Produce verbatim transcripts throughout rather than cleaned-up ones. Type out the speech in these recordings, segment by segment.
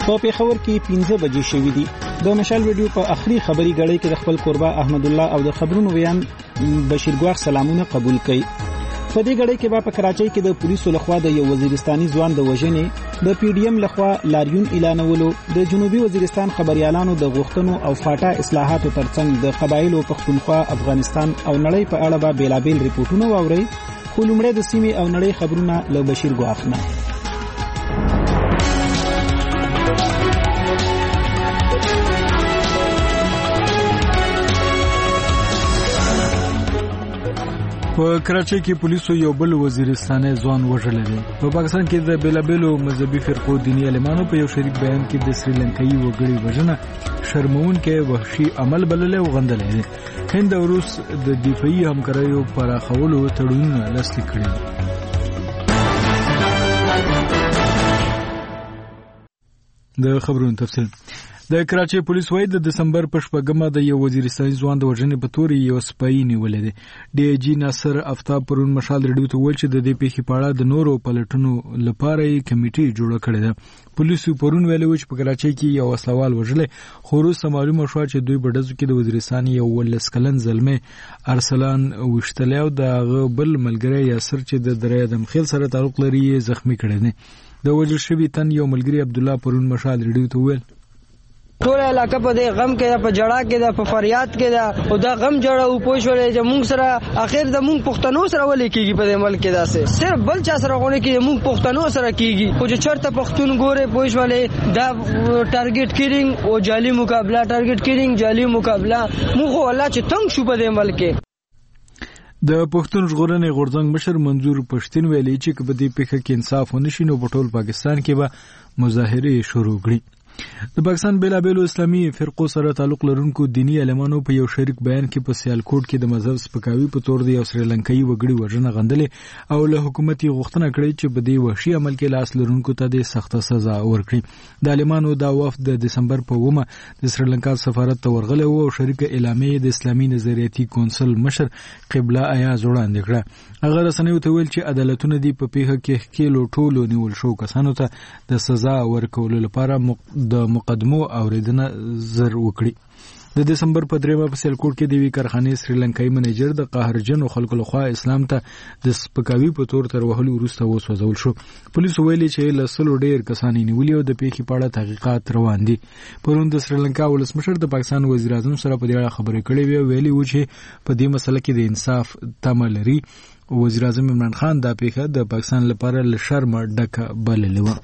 په پیښور کې پنځه بجې شوې دي. د مشال ویډیو په اخري خبري غړي کې د خپل قربا احمد الله او د خبرونو ویان بشیر ګواخ سلامونه قبول کړي. په دې غړي کې په کراچۍ کې د پولیسو لخوا د یو وزیرستاني ځوان د وژنې د پی ډی ایم لخوا لاریون اعلانولو، د جنوبي وزیرستان خبريالانو د غوښتنو او فاټا اصلاحاتو ترڅنګ د قبایلو پښتونخوا، افغانستان او نړۍ په اړه به بیلابیل ریپورتونه واوري. خو لومړی د سیمې او نړۍ خبرونه له بشیر ګواخ نه. په کراچۍ کې پولیسو یو بل وزیرستاني ځوان وژلی دی. په پاکستان کې د بیلابیلو مذهبي فرقو دیني عالمانو په یو شریک بیان کې د سریلانکایي وګړي وژنه شرمونکې وحشي عمل بللی او غندلی دی. هند او روس د دفاعي همکاریو پراخولو تړونونه لاسلیک کړي. د خبرونو تفصیل. د کراچۍ پولیس وايي د دسمبر په شپږمه د یو وزیرستاني ځوان د وژنې په تور یو سپای نیولې دی. ډي آی جي ناصر افتاب پرون مشال ریډیو ته ویل چې د دې پیښې په اړه د نورو پلټنو لپاره یې کمیټې جوړه کړې ده. پولیسو پرون ویلي و چې په کراچۍ کې یو وسلوال وژلی، خو وروسته معلومه شوه چې دوی په ډزو کې د وزیرستان یو ولس کلن زلمی ارسلان ویشتلی او د هغه بل ملګری یاسر چې د دره ادم خیل سره تعلق لري یې زخمی کړی دی. د وژل شوي تن یو ملګري عبدالله پرون مشال ریډیو ته ویل ټول علاقه په دې غم کې ده، په جړه کې ده، په فریاد کې ده او دا غم جړه او پوښولې چې موږ سره اخر د موږ پښتنو سره ولې کیږي په دې ملک کې داسې صرف بل چا سره غوړي کې موږ پښتنو سره کیږي. خو چې چرته پښتون ګوره پوښولې دا ټارګټ کیلینګ او جعلي مقابله ټارګټ کیلینګ جعلي مقابله موږ والله چې تنگ شو په دې ملک کې. د پښتون ژغورنې غورځنګ مشر منظور پښتين ویلي چې په دې پیښه کې انصاف ونشي نو په ټول پاکستان کې به مظاهرې شروع کړي. د پاکستان بیلابیلو اسلامي فرقو سره تعلق لرونکو دینی علمانو په یو شریک بیان کې په سیالکوټ کې د مذهب سپکاوي په تور د یو سریلانکایي وګړي وژنه غندلې او له حکومت یې غوښتنه کړې چې په دې وحشي عمل کې لاس لرونکو ته د سخته سزا ورکړي. د علمانو دا وفد د دسمبر په اومه د سریلانکا سفارت ته ورغلی و او شریک اعلامیه د اسلامي نظریاتي کونسل مشر قبله ایاز وړاندې کړه. هغه رسنیو ته ویل چې عدالتونه دي په پیښه کې ښکیلو ټولو نیول شو کسانو ته د سزا ورکولو لپاره د مقدمو اوریدنه زر وکړي. د دسمبر په دریمه په سیالکوټ کې د وی کارخانې سریلانکایي منیجر د قهرجن خلکو لخوا اسلام ته د سپکاوي په تور تر وهلو وروسته وسوځول شو. پولیسو ویلي چې له سلو ډیر کسان نیولي او د پیښې په اړه تحقیقات روان دي. پرون د سریلانکا ولسمشر د پاکستان وزیر اعظم سره په دې اړه خبرې کړې وې. ویلي و چې په دې مسله کې د انصاف تمه لري. وزیر اعظم عمران خان دا پیښه د پاکستان لپاره له شرمه ډکه بللې وه.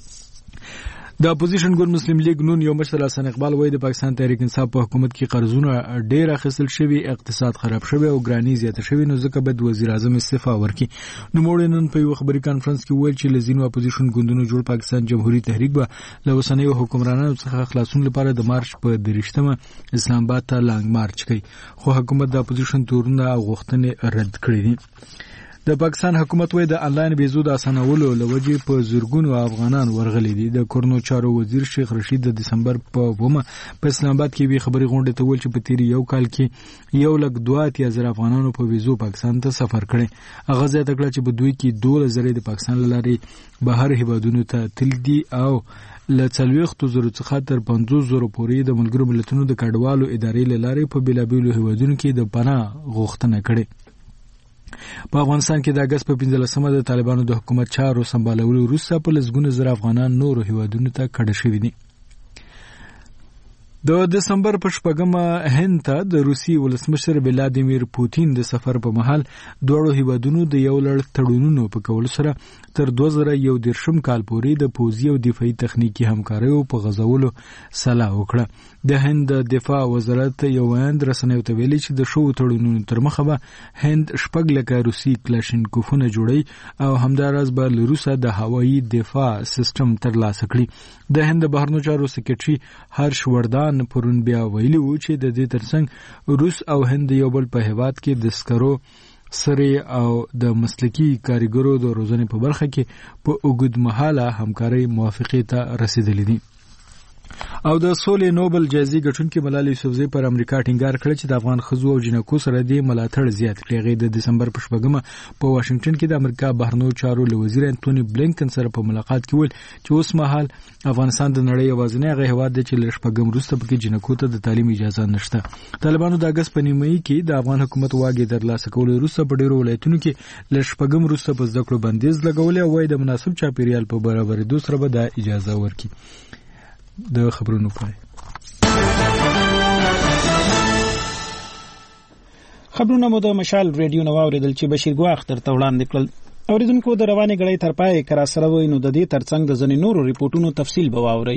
د اپوزیشن ګوند مسلم لیگ نون یو مشر حسن اقبال وایي د پاکستان تحریک انصاف په حکومت کې قرضونه ډیر اخیستل شوي، اقتصاد خراب شوی او ګرانی زیاته شوی، نو ځکه باید وزیر اعظم استعفا ورکړي. نو موږ نن په یو خبري کانفرنس کې ویل چې لزینو اپوزیشن ګوندونو جوړ پاکستان جمهوریت تحریک به له اوسنیو حکمرانانو څخه خلاصون لپاره د مارچ په دریشتمه اسلام آباد ته لانګ مارچ کوي، خو حکومت د اپوزیشن تورونه او غوښتنې رد کړې دي. د پاکستان حکومت وایي د انلاین ویزو د اسانولو لوجې په زرګونو افغانان ورغلي دي. د کورنو چارو وزیر شیخ رشید د دسمبر په اومه په اسلام آباد کې وی خبري غونډه ته ویل چې په تیر یو کال کې یو لک دوه اتیا زره افغانانو په ویزو پاکستان ته سفر کړي. هغه زیاته کړه چې په دوی کې دوه زره د پاکستان لارې بهر هیوادونو ته تل دي او له څلوېښتو زرو څخه تر پنځوس زرو پورې د ملګرو ملتونو د کډوالو ادارې له لارې په بیلابیلو هیوادونو کې د پناه غوښتنه کړې. په افغانستان کې د اګست په پنځلسمه د طالبانو د حکومت چارو سمبالولو وروسته په لسګونه زره افغانان نورو هیوادونو ته کډه شوي دي. د دسمبر په شپږمه هند ته د روسي ولسمشر ولادیمیر پوتین د سفر په مهال دواړو هیوادونو د یو لړ تړونونو په کولو سره تر دوه زره یو دېرشم کال پورې د پوځي او دفاعي تخنیکي همکاریو په غځولو سلا وکړه. د هند د دفاع وزارت یو ویاند رسنیو ته ویلي چې د شوو تړونونو تر مخه به هند شپږ لکه روسي کلاشینکوفونه جوړي او همداراز به له روسه د هوایي دفاع سیستم ترلاسه کړي. د هند بهرنیو چارو سکرټري هرش وردان پرون بیا ویلي و چې د دې ترڅنګ روس او هند یو بل په هیواد کې د سکرو سره او د مسلکي کاریګرو د روزنې په برخه کې په اوږد مهاله همکارۍ موافقې ته رسیدلې دي. او د سولې نوبل جایزې ګټونکي ملالۍ یوسفزۍ پر امریکا ټینګار کړی چې د افغان ښځو او جنکو سره د ملاتړ زیات کړي. هغې د دسمبر په شپږمه په واشنگټن کې د امریکا بهرنیو چارو له وزیر انټوني بلینکن سره په ملاقات کې ویل چې اوس مهال افغانستان د نړۍ یوازینی هغه هېواد دی چې له شپږم وروسته پکې جنکو ته د تعلیم اجازه نشته. طالبانو د اګست په نیمایي کې د افغان حکومت واګې ترلاسه کولو وروسته په ډېرو ولایتونو کې له شپږم وروسته په زده کړو بندیز لګولی او وايي د مناسب چاپیریال په برابرېدو سره به دا اجازه ورکړي. د خبرونو پای خبرونه مو د مشال ریډیو نو اوریدل چې بشیر ګواخ تر وړاندې کړل. اوریدونکو د روانې غړې تر پای کرا سره وای نو د دې ترڅنګ د ځنې نورو ریپورتونو تفصیل به واورئ.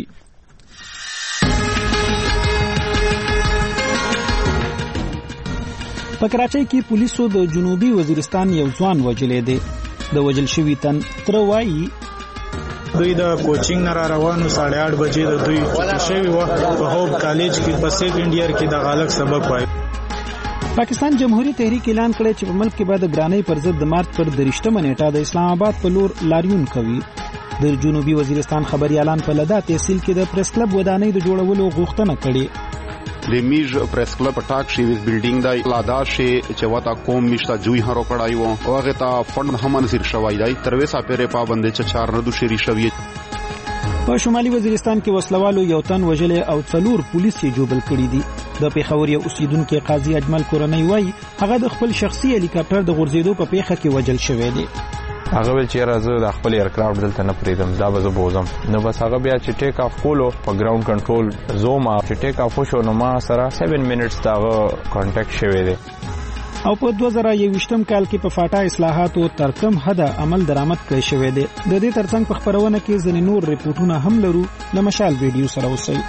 په کراچۍ کې پولیسو د جنوبي وزیرستان یو ځوان وجلې دی. د وجل شوی تن تر وایي دوی د کوچینګ نه را روانو ساڑھے آٹھ بجې د دوی چوټي شوی و په هوب کالج کې په سیکنډ ایئر کې د غالک سبق وای. پاکستان جمهوریت تحریک اعلان کړی چې په ملک کې بعد ګرانۍ پر ضد د مارچ پر درشتمه نیټه د اسلام آباد په لور لاریون کوي. د جنوبي وزیرستان خبريالان په لدا تحصیل کې د پریس کلب ودانۍ د جوړولو غوښتنه کړې. لمیج پریس کلب ټاک شي ویز بلډینګ دای لادا شي چې وتا کوم مشتا جوی هرو کړای وو او هغه تا فند هم نصیر شوای دی تر وسه پیره پابند چې چار نه دو شری شوی. په شمالي وزیرستان کې وسلوالو یو تن وجلې او څلور پولیس یې جوبل کړي دي. د پیښور یو اوسیدونکو قاضي اجمل کورنۍ وایي هغه د خپل شخصي هلیکاپټر د غورځېدو په پیښه کې وجل شوی دی. هغه ول چې راځه د خپل ایرکرافټ دلته نه پریدم دا به زه بوزم نو بس هغه بیا چې ټیک اف کولو په ګراوند کنټرول زوما چې ټیک اف شو نو ما سره سبع منټس دا کانټیکټ شوی دی. او په دوه زره یوویشتم کال کې په فاټا اصلاحاتو تر کم حده عمل درآمد کړی شوی دی. د دې ترڅنګ په خبرونه کې ځینې نور ریپورتونه هم لرو. له مشال ویډیو سره اوسئ.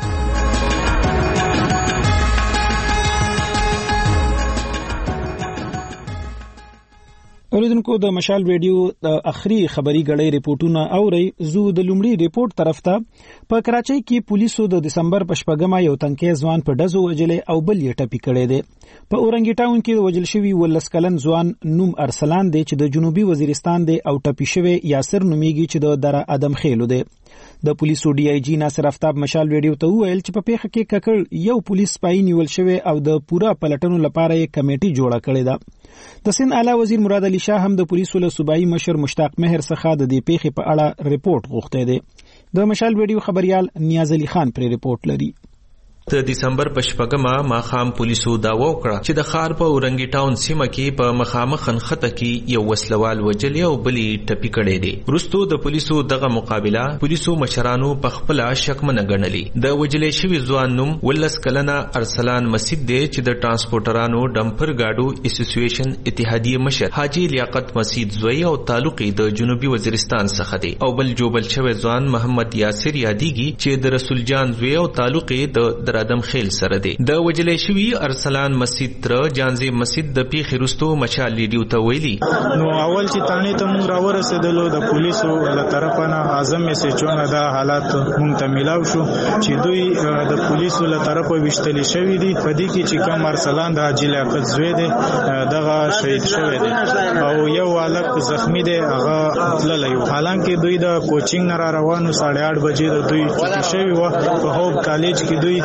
اوریدونکو د مشال ریډیو د اخري خبري غړې ریپورتونه اوري. زو د لومړي ریپورت طرف ته. په کراچۍ کې پولیسو د دسمبر په شپږمه یو تنکي ځوان په ډزو وجلې او بل یې ټپي کړی دی. په اورنګی ټاون کې وجل شوی ولس کلن ځوان نوم ارسلان دی چې د جنوبي وزیرستان دی او ټپي شوی یاسر نومیږي چې د در ادم خېلو دی. د پولیسو ډي آی جی ناصر افتاب مشال ویډیو ته وویل چې په پیښه کې ککړ یو پولیس سپای نیول شوی او د پورا پلټنو لپاره یې کمیټي جوړه کړې ده. د سند اعلی وزیر مراد علي شاه هم د پولیسو له صوبایي مشر مشتاق مهر څخه د دې پیښې په اړه ریپورت غوښتی دی. د مشال ویډیو خبريال نیاز علي خان پر ریپورت لري. د دسمبر په شپږمه ماخام پولیسو داوا وکړه چې د خار په اورنګی ټاون سیمه کې په مخامخ خنخته کې یو وسلوال وجلی او بلی ټپي کړي دي. وروسته د پولیسو دغه مقابله پولیسو مشرانو په خپل شکمنه ګڼلي. د وجلې شوی ځوان نوم ولس کلنه ارسلان مسجد دی چې د ترانسپورټرانو ډمپر گاډو اسوسییشن اتحادیه مشر حاجی لیاقت مسجد زوی او تعلقي د جنوبي وزیرستان څخه دی. او بل جوبل شوی ځوان محمد یاسر یادیږي چې د رسول جان زوی او تعلقي د ادم خیل سره دی. د وجلې شوی ارسلان مسجد تر جانزي مسجد د پیښې وروسته مشال لیډیو ته ویلي نو اول چې تانی ته موږ راورسېدلو د پولیسو له طرفه نه اعظم میسجونه دا حالات موږ ته ملاو شو چې دوی د پولیسو له طرفه وشتل شوی دي. په دې کې چې کوم ارسلان د حاجی لیاقت زوی دی دغه شهید شوی دی او یو والک زخمی دی هغه تللی و. حالانکه دوی د کوچینګ نه را روانو ساڑھے آٹھ بجې د دوی چوټي شوی و په هوب کالج کې دوی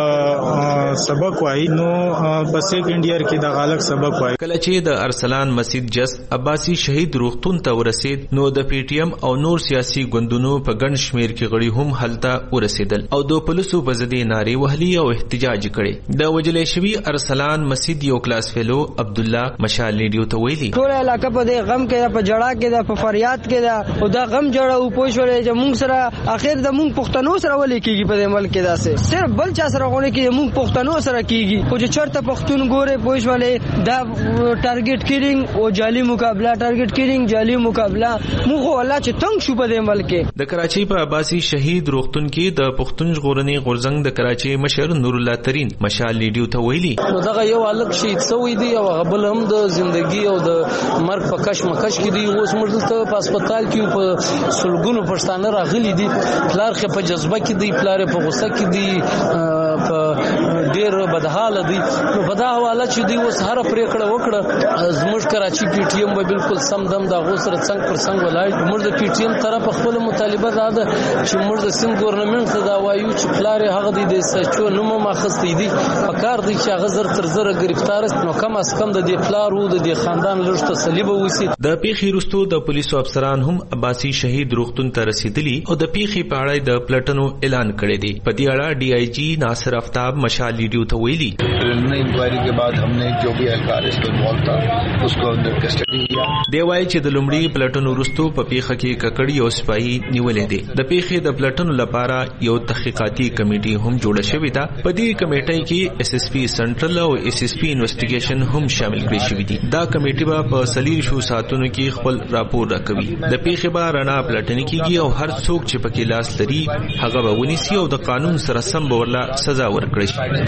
سبق وای نو په سیکنډ ایئر کې د غالک سبق وای. کله چې د ارسلان مسجد جس عباسی شهید روغتون ته ورسید نو د پی ټی ایم او نور سیاسي ګوندونو په ګڼ شمیر کې غړي هم هلته ورسیدل او د پولیسو په ضد نارې وهلي او احتجاج کړي. د وجلې شوی ارسلان مسجد یو کلاس فیلو عبد الله مشال لیډیو ته ویلي ټول علاقه په دې غم کې په جړه کې په فریاد کې دا او دا غم جوړه او پوښولې چې موږ سره اخر د موږ پښتنو سره ولې کېږي په دې ملک کې داسې صرف بل چا سره غوړي کې موږ پښتنو سره کېږي. خو چې چرته پښتون ګوره پوښولې دا ټارګټ کیلینګ او جعلي مقابله ټارګټ کیلینګ جعلي مقابله موږ الله چې تنگ شو په دې ملک کې. د کراچۍ په عباسی شهید روغتون کې د پښتون ژغورنې غورځنګ د کراچۍ مشر نور الله ترين مشال لیډیو ته ویلي دغه یو الګ شهید سوی دی او غبل هم د ژوندۍ او د مرګ په کش مکش کې دی. اوس موږ ته په هسپتال کې په سلګونو پښتانه راغلي دي. پلار خې په جذبه کې دی، پلار په غوسه کې دی، په ډېر بدحاله دي. نو په دا حواله چې دوی اوس هر پریکړه وکړه زموږ کراچي پی ټی ایم به بالکل سم دم دا غو سره څنګه پر څنګه ولاړ. موږ د پی ټی ایم طرف خپل مطالبه دا ده چې موږ د سیم ګورنمنت ته دا وایو چې پلار هغه دی د سچو نوم ماخستې دي په کار دی چې هغه زر تر زر گرفتار است. نو کم از کم د دې پلار وو د دې خاندان لږ تسلیب وسی. د پیښې وروسته د پولیسو افسران هم عباسي شهید روغتون ته رسیدلی او د پیښې په اړه د پلټنو اعلان کړی دی. په دې اړه ډي آی جی ناصر آفتاب مشال ریډیو ته ویلي انکوائری کے بعد ہم نے جو بھی اہلکار اس کو انوالو تھا اس کو اندر کسٹڈی لیا. دی وایي چې د لومړي پلټنو وروسته په پیښه کې ککړی او سپایي نیولې دي. د پیښې د پلټنو لپاره یو تحقیقاتي کمیټي هم جوړه شوې ده. په دې کمیټي کې ایس ایس پی سنټرل او ایس ایس پی انویسټیګیشن هم شامل کړي شوې دي. دا کمیټي به په سلیر شو ساتونو کې خپل راپور راکوي. د پیښې به رڼا پلټنې کیږي او هر څوک چې پکې لاس لري هغه به ونیسي او د قانون سره سم به ورله سزا ورکړي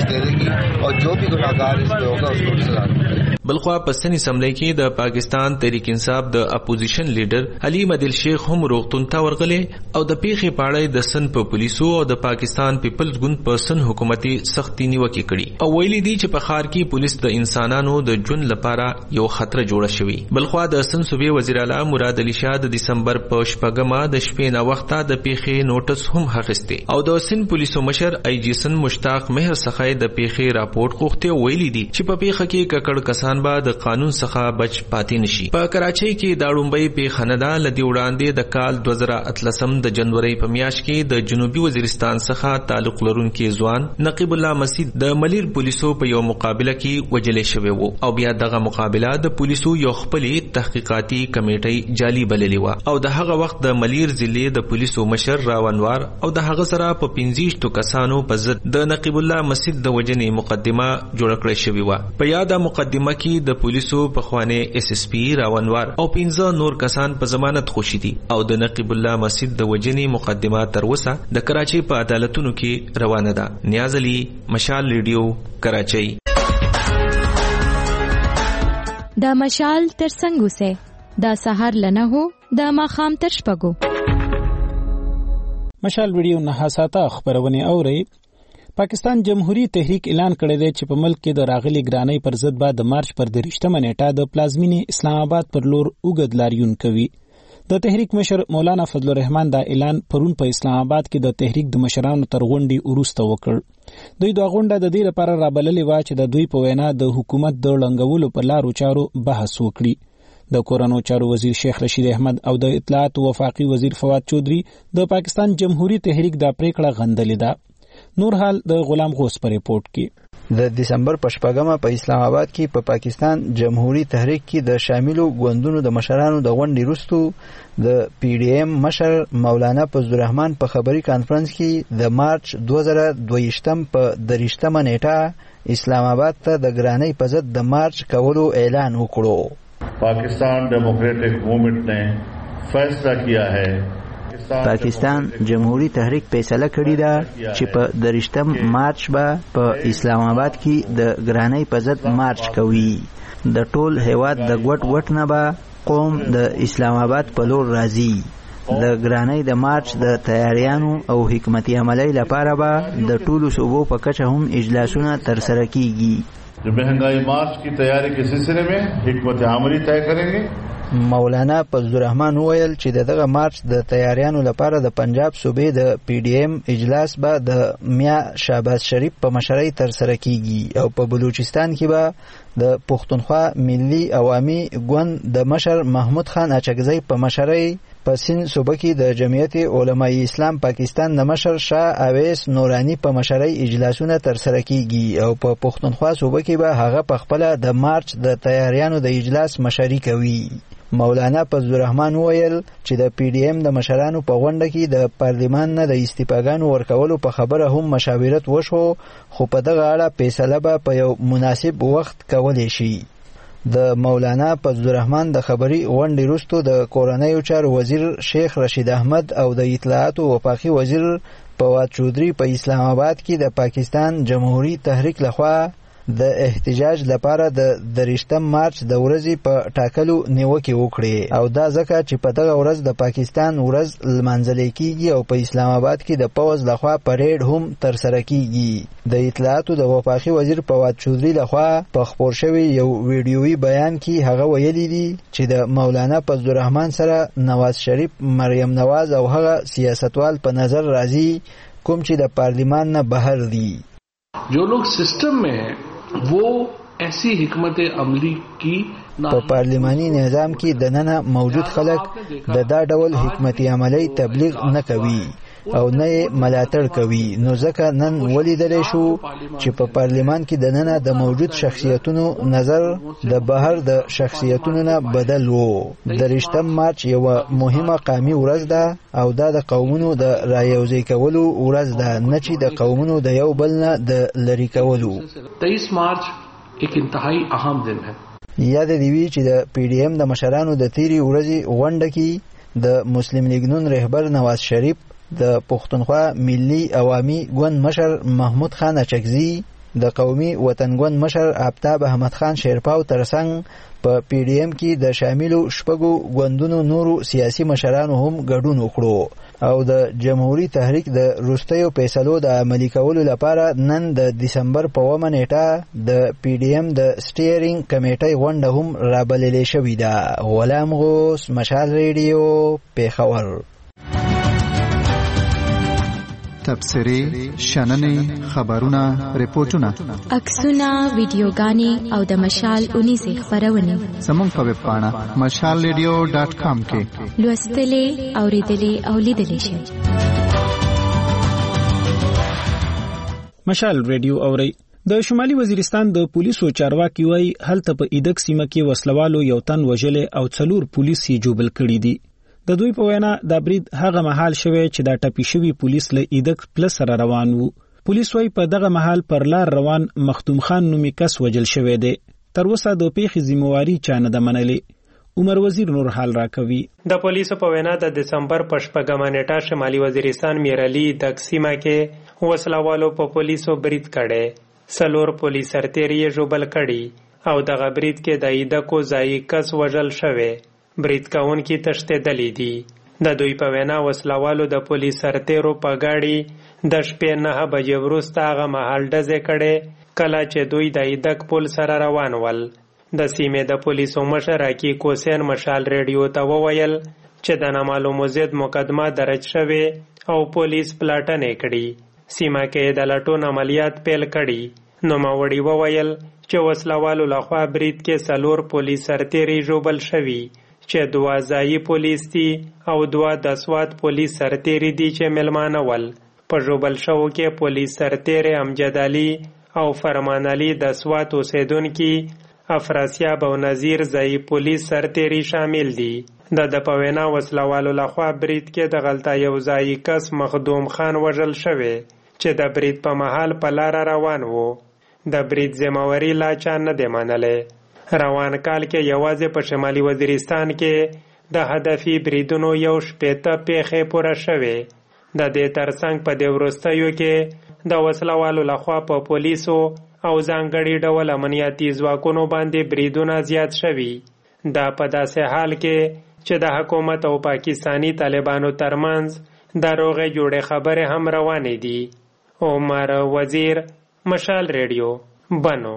شي اور جو بھی گناہگار اس میں ہوگا اس کو سزا ملے. بلخوا په سنی اسمبلی کې د پاکستان تحریک انصاف د اپوزیشن لیډر علیم عادل شیخ هم روغتون ته ورغلی او د پیښې په اړه د سن په پولیسو او د پاکستان پیپلز ګوند په سن حکومتي سختي نیوکه کړي او ویلي دي چې په ښار کې پولیس د انسانانو د ژوند لپاره یو خطر جوړه شوی. بلخوا د سن صوبې وزیر اعلی مراد علي شاه د دسمبر په شپږمه د شپې نه وخته د پیښې نوټس هم اخیسته او د سن پولیسو مشر ای جی سن مشتاق مهر څخه د پیښې راپورټ غوښته ویلي دي چې په پیښه کې ککړ کسان به د قانون څخه بچ پاتې نشي. په کراچۍ کې دا لومړی پیښه نه ده. لدی وړاندې د کال دوه زره اتلسم د جنوري په میاشت کې د جنوبي وزیرستان څخه تعلق لرونکي ځوان نقیب الله مسجد د ملیر پولیسو په یو مقابله کې وجلې شوی وو او بیا دغه مقابله د پولیسو یو خپلې تحقیقاتي کمیټې جعلي بللې وه او د هغه وخت د ملیر ضلع د پولیسو مشر راونوار او د هغه سره په پنځه کسانو په ضد د نقیب الله مسجد د وجنې مقدمه جوړه کړې شوې وه. په یاده مقدمه کې د پولیسو پخوانی ایس ایس پی راونوار او پنځه نور کسان په ضمانت خوشي دي او د نقیب الله مسجد د وجنې مقدمه تر اوسه د کراچۍ په عدالتونو کې روانه ده. نیاز علي، مشال ریډیو، کراچۍ. دا مشال تر څنګه سه دا سحر لنه هو دا ماخام تر شپږو. مشال ریډیو نه حساته خبرونه اوري. پاکستان جمهوریت تحریک اعلان کړی دی چې په ملک کې د راغلي ګرانۍ پر ضد به د مارچ پر دریشتمه نیټه د پلازمینې اسلام آباد پر لور اوږد لاریون کوي. د تحریک مشر مولانا فضل الرحمن دا اعلان پرون په اسلام آباد کې د تحریک د مشرانو تر غونډې وروسته وکړ. دوی دا غونډه د دې لپاره رابللې وه چې د دوی په وینا د حکومت د ړنګولو په لارو چارو بحث وکړي. د کورونو چارو وزیر شیخ رشید احمد او د اطلاعات او وفاقي وزیر فواد چودري د پاکستان جمهوریت تحریک دا پریکړه غندلې ده. نور حال د غلام غوث پر ریپورت کې د دسمبر په شپږمه په اسلام آباد کې په پاکستان جمهوریت تحریک کې د شاملو ګوندونو د مشرانو د غونډې وروسته د پی ډی ایم مشر مولانا فضل الرحمن په خبري کانفرنس کې د مارچ دوه زره دویشتم په دریشتمه نیټه اسلام آباد ته د ګرانۍ په ضد د مارچ کولو اعلان وکړو. پاکستان ڈیموکریٹک موومنٹ نے فیصلہ کیا ہے پاکستان جمهوریت تحریک فیصله کړې ده چې په دریشتم مارچ به په اسلام آباد کې د ګرانۍ په ضد مارچ کوي. د ټول هیواد د ګوټ وټ نه به قوم د اسلام آباد په لور راځي. د ګرانۍ د مارچ د تیاریانو او حکمتي عملۍ لپاره به د ټولو صوبو په کچه هم اجلاسونه ترسره کیږي. جو مہنگائی مارچ کی تیاری کے سلسلے میں حکمت عملی طے کریں گے. مولانا فضل الرحمن ویل چې دغه مارچ د تیاریانو لپاره د پنجاب صوبې د پی ډی ایم اجلاس به د میا شهباز شریف په مشرۍ ترسره کیږي او په بلوچستان کې به د پښتونخوا ملي عوامي ګوند د مشر محمود خان اچکزی په مشرۍ په سین صوبه کې د جمعیت علماء اسلام پاکستان د مشر شاه اویس نورانی په مشرۍ اجلاسونه ترسره کیږي او په پښتونخوا صوبه کې به هغه په خپل د مارچ د تیاریانو د اجلاس مشري کوي. مولانا فضل الرحمن ویل چې د پی ډی ایم د مشرانو په غونډه کې د پارلمان نه د استعفاګانو ورکولو په خبره هم مشاورت وشو خو په دغه اړه فیصله به په یو مناسب وخت کولی شي. د مولانا فضل الرحمن د خبري غونډې وروسته د کورنیو چارو وزیر شیخ رشید احمد او د اطلاعات او وفاقي وزیر فواد چودري په اسلام آباد کې د پاکستان جمهوریت تحریک لخوا د احتجاج لپاره د دریشتم مارچ د ورځې په ټاکلو نیوکې وکړې او دا ځکه چې په دغه ورځ د پاکستان ورځ لمانځل کیږي او په اسلام آباد کې د پوز لخوا پریډ هم ترسره کیږي. د اطلاعاتو د وفاقي وزیر فواد چودري لخوا په خپور شوی یو ویډیویي بیان کې هغه ویلي دي چې د مولانا فضل الرحمن سره نواز شریف، مریم نواز او هغه سیاستوال په نظر راځي کوم چې د پارلیمان نه بهر دي. जो लोग सिस्टम में हैं वो ऐसी हिकमत अमली की په پارلیماني نظام کې د نن موجود خلک د دا ډول حکمت عملی تبلیغ نه کوي او نه ملاتړ کوي. نو ځکه نن ولیدل شو چې په پارلیمان کې د نن د موجود شخصیتونو نظر د بهر د شخصیتونو نه بدل وو. د رښتم مارچ یو مهمه قومي ورځ ده او دا د قومونو د رایوځي کولو ورځ ده، نه چې د قومونو د یو بل نه د لری کولو. तेईस मार्च एक इंतहाई अहम दिन है. یاد دی وی چې د پی ډی ایم د مشرانو د تیری ورځې غونډه کې د مسلم لیگ نون رهبر نواز شریف، د پښتونخوا ملي عوامي ګوند مشر محمود خان اچکزي، د قومي وطن ګوند مشر آفتاب احمد خان شیرپاو ترڅنګ په پی ډی ایم کې د شاملو شپږو ګوندونو نورو سیاسي مشرانو هم ګډون وکړو او د جمهوریت تحریک د روستیو فیصلو د عملي کولو لپاره نن د دسمبر په اوومه نیټه د پی ډی ایم د سټیرینګ کمیټې غونډه هم رابللې شوې ده. غلام غوث، مشال ریډیو، پیښور. تبصرې، شننې، خبرونه، ریپورتونه، عکسونه، ویډیوګانې او د مشال اونیزې خبرونه زموږ په ویب پاڼه مشال ریډیو ډاټ کام کې لوستلې، اوریدلې او لیدلې شئ. مشال ریډیو اوري. د شمالي وزیرستان د پولیسو چارواکي وایي هلته په ایدک سیمه کې وسلوالو یو تن وژلې او څلور پولیس یې جوبل کړي دي. د دوی په وینا دا برید هغه مهال شوی چې دا ټپي شوی پولیس له ایدک پلس سره روان وو. پولیس وايي په دغه مهال پر لار روان مختوم خان نومي کس وژل شوی دی. تر اوسه د پیښې ذمہواری چا نه ده منلې. عمر وزیر نور حال راکوي. د پولیسو په وینا د دسمبر په شپږمه نیټه شمالي وزیرستان میرعلی د سیمه کې وسلوالو په پولیسو برید کړي. څلور پولیس سرتیري یې ژوبل کړي او دغه برید کې د ایدکو ځایي کس وژل شوی. برید کوونکي تښتېدلي دي. د دوی په وینا وسلوالو د پولیس سرتیرو په ګاډي د شپې نهه بجې وروسته هغه مهال ډزې کړې کله چې دوی د ایدک پل سره روان ول. د سیمې د پولیسو مشر حقیق حسین مشال ریډیو ته وویل چې د نامعلومو ضد مقدمه درج شوې او پولیس پلاټنې کړي. سیمه کې د لټون عملیات پیل کړي. نوموړي وویل چې وسلوالو لخوا برید کې څلور پولیس سرتیري ژوبل شوي چې دوه ځایي پولیس دي او دوه د سوات پولیس سرتیري دي چې ملمانه ول. په ژوبل شوو کې پولیس سرتیري امجد علي او فرمان علي د سوات اوسیدونکي، افراسیاب او نظیر ځایي پولیس سرتیري شامل دي. د د په وینا وسلوالو لخوا برید کې د غلطه یو ځایي کس مخدوم خان وژل شوی چې د برید په مهال په لاره روان وو. د برید ذمہواری لا چا نه دی منلی. روان کال کې یوازې په شمالي وزیرستان کې د هدفي بریدونو یو شپېته پیښې پوره شوې. د دې ترڅنګ په دې وروستیو کې د وسلوالو لخوا په پولیسو او ځانګړي ډول امنیتي ځواکونو باندې بریدونه زیات شوي. دا په داسې حال کې چې د حکومت او پاکستانی طالبانو ترمنځ د روغې جوړې خبرې هم روانې دي. عمر وزیر، مشال ریډیو، بنو.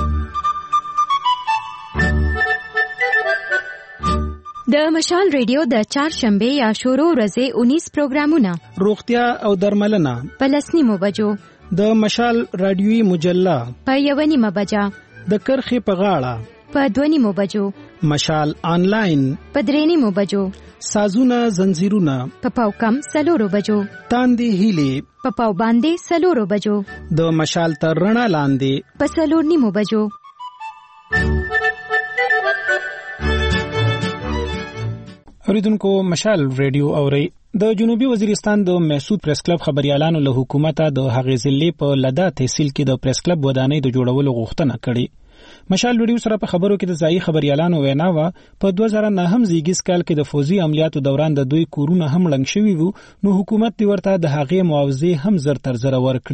د مشال ریډیو د چهارشنبه یا شورو ورځې اونیس پروګرامونه، روغتیا او درملنه په لس نیمو بجو، د مشال رادیوي مجله په یو نیمه بجه، د کرخې په غاړه په دوه نیمو بجو، مشال آنلاین په درې نیمو بجو، سازونه زنجیرونه په پاو کم سلورو بجو، تاندې هیلې په پاو باندې سلورو بجو، د مشال تر رڼا لاندې په سلور نیمو بجو. اوریدونکو مشال ریډیو اوري. د جنوبي وزیرستان د محسود پریس کلب خبريالانو له حکومته د هغې ضلع په لدا تحصیل کې د پریس کلب ودانۍ د جوړولو غوښتنه کړې. مشال ریډیو سره په خبرو کې د ځایي خبريالانو وینا و په دوه زره نه هم زیږیز کال کې د فوزي عملیاتو دوران د دوی کورونه هم لنګ شوي وو، نو حکومت دی ورته د هغې معاوضه هم زر تر زر ورکړي.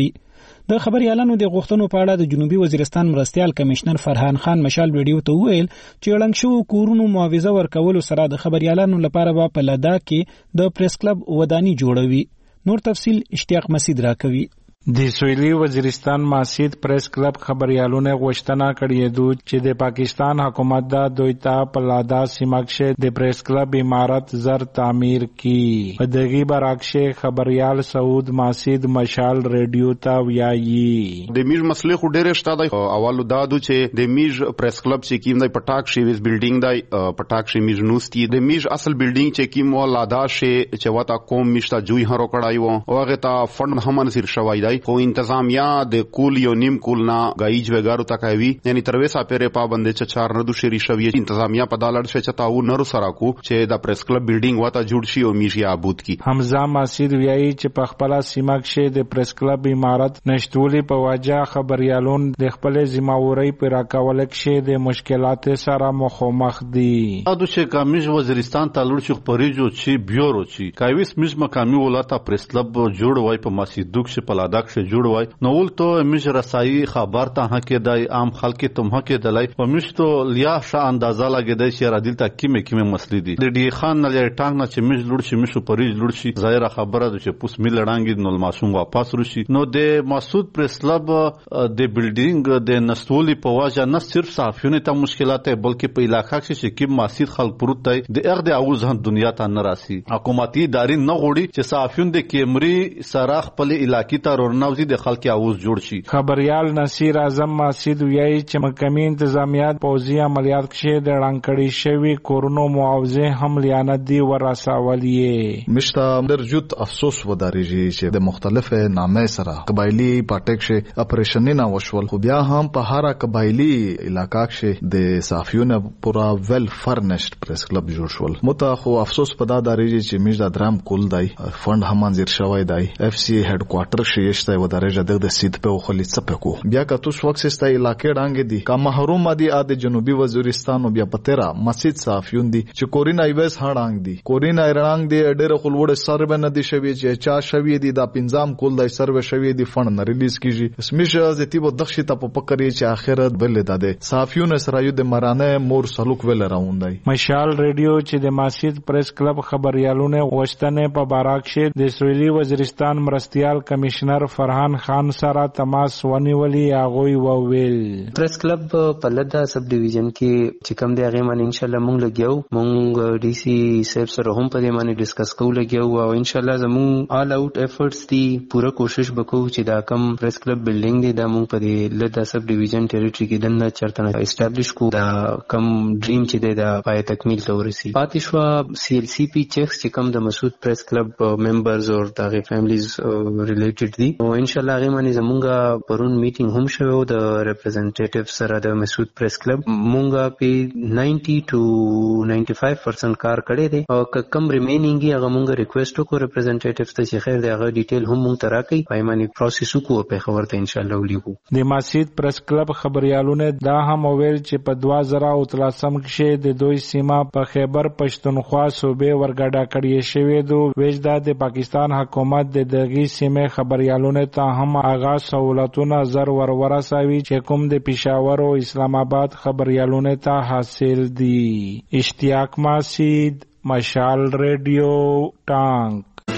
د خبريالانو د غوښتنو په اړه د جنوبي وزیرستان مرستيال کمشنر فرحان خان مشال ویډیو ته وویل چې ړنګ شو کورونو معاوضه ورکولو سره د خبريالانو لپاره به په لدا کې د پریس کلب ودانی جوړوي. نور تفصیل اشتیاق مسعود راکوي. د سویلي وزیرستان ماسید پریس کلب خبريالونه غوښتنه کړې ده چې د پاکستان حکومت دا دوی ته په لادا سیمکشه د پریس کلب عمارت زر تعمیر کی. په دغه برعکس خبريال سعود ماسید مشال ریډیو ته ویایي د میج مسلې خو ډېر شته دی. اولو دا دو چې د میج پریس کلب چې کیم دی پټاک شي ویز بلډینګ دی پټاک شي میج نوستي د میج اصل بلډینګ چې کیم و لادا شي چې وتا کوم مشتا جوی هرو کړای وو او هغه ته فند هم نصیر شوی دی خو انتظامیه د کول یو نیم کول نه گایج وګارو تکوي یعنی ترویسا پیره پابند چې چار نه دو شری شوی انتظامیه په دالړ شې چتاو نرو سره کو چې د پریس کلب بلډینګ وتا جوړ شي او میشي ابود کی. حمزه ماسید ویایي چې په خپل سیمه کې د پریس کلب عمارت نشټولې په واجه خبريالون د خپل ذمہواری پر راکول کې د مشکلات سره مخامخ دي. ادو چې کامیز وزیرستان تعلق شو پریجو چې بیورو چې کایوس مز مقامی ولاته پریس کلب جوړ وای په ماسیدوک چې پلادا کې جوړ وای نو ولته مز رسایي خبر ته هکې دای عام خلک ته هکې دلای په مشتو لیا ش اندازه لګیدای چې را دلته کیمه کیمه مسلې دي د ډی خان نه ټانګ نه چې مز لور شي مشو پریج لور شي ظاهره خبره ده چې پوس مل لړانګي نو ماسوم واپس روشي نو د مسعود پریس کلب د بلډینګ د نستولي په واجه نه صرف صحافیونه ته مشکلات بلکې په علاقہ کې چې کیم ماسید خلک پروت دی د اغه د اوز هم دنیا ته نه راسي. حکومتي ادارې نه غوړي چې صحافیون د کیمري سره خپل علاقې ته ورنوزي د خلک اوز جوړ شي. خبريال نصیر اعظم ماسید ویایي چې محکمې انتظامیات پوځي عملیات کې د ړنګړې شوی کورونو معاوضه هم لیانت دی ورساولې. مشتا درجوت افسوس ودارېږي چې د مختلفه نامې سره قبایلی پټک شه اپریشن نه وشول خو بیا هم په هر قبایلی علاقہ کې د صحافیونو پورا ویل فرنشت پریس کلب جوړ شول. مته خو افسوس پدا دارېږي چې مشدا درام کول دی فند هم منځر شوی دی اف سی هډ کوارټر شي شته ودارېږي د سید په خلی څپکو بیا کتو وخت ستا علاقې ډانګ دي کا محروم دي د جنوبي وزیرستان او بیا پتیرا مسجد صافیون دي چې کورینا ایوس هډانګ دي کورینا ایرانګ دي ډېر خلوړ سربه نه دي شوی چې چا شوی دي د پنځام کول د سربه شوی دي فند نه ریلیز کیږي اسمیشه زتی په دښه ته په پکري چې اخرت بل ده صافیون سره یو د مرانه مور سلوک ول راوندای. مشال ریډیو چې د ماسید پریس کلب خبريالونه غوښتنه په باراکشه د سویلي وزیرستان مرستيال کمشنر فرحان خان سره تماس ونیولې هغه وویل پریس کلب په لدا سب ډیویژن کې چې کوم دی هغه باندې ان شاء الله مونږ لګیو مونږ ډي سي صاحب سره هم په دې باندې ډیسکس کوو لګیو او ان شاء الله زموږ آل اوټ ایفورټس دي پوره کوشش وکړو چې دا کم پریس کلب بلډینګ دی دا مونږ په دې لدا سب ډیویژن ټریټری کې دنه چرته اسټابلیش کو دا کم ډریم چې دی دا پای تکمیل ته ورسي. پاتې شو سی ال سی پی چیکس چې کوم د مسعود پریس کلب ممبرز او دغه فیملیز ریلیټډ دي او ان شاء الله هغه باندې زمونږ پرون میټینګ هم شوه د ریپرزنټیټیو سره د مسعود پریس کلب مونږه په نائنٹی ټو نائنٹی فائیو پرسنٹ کار کړی دی او کم ریمینینګ هغه مونږ ریکوست وکړو ریپرزنټیټیو ته چې خیر دی هغه ډیټیل هم مونږ ته راکړي پای باندې پروسس وکړو په خبر ته ان شاء الله ولیکو. د مسعود پریس کلب خبريالونه دا هم ویل چې په دوه زره او تلسم کې د دوی سیمه په خیبر پښتونخوا صوبې ورګډا کړی شوی دو وجدا د پاکستان حکومت د دغه سیمه خبريالونه ته هم آغاز سہولتونه زر ور ورساوي چې کوم د پېښور او اسلام آباد خبريالونه ته حاصل دي. اشتیاق مسعود مشال ریډیو ټانګ.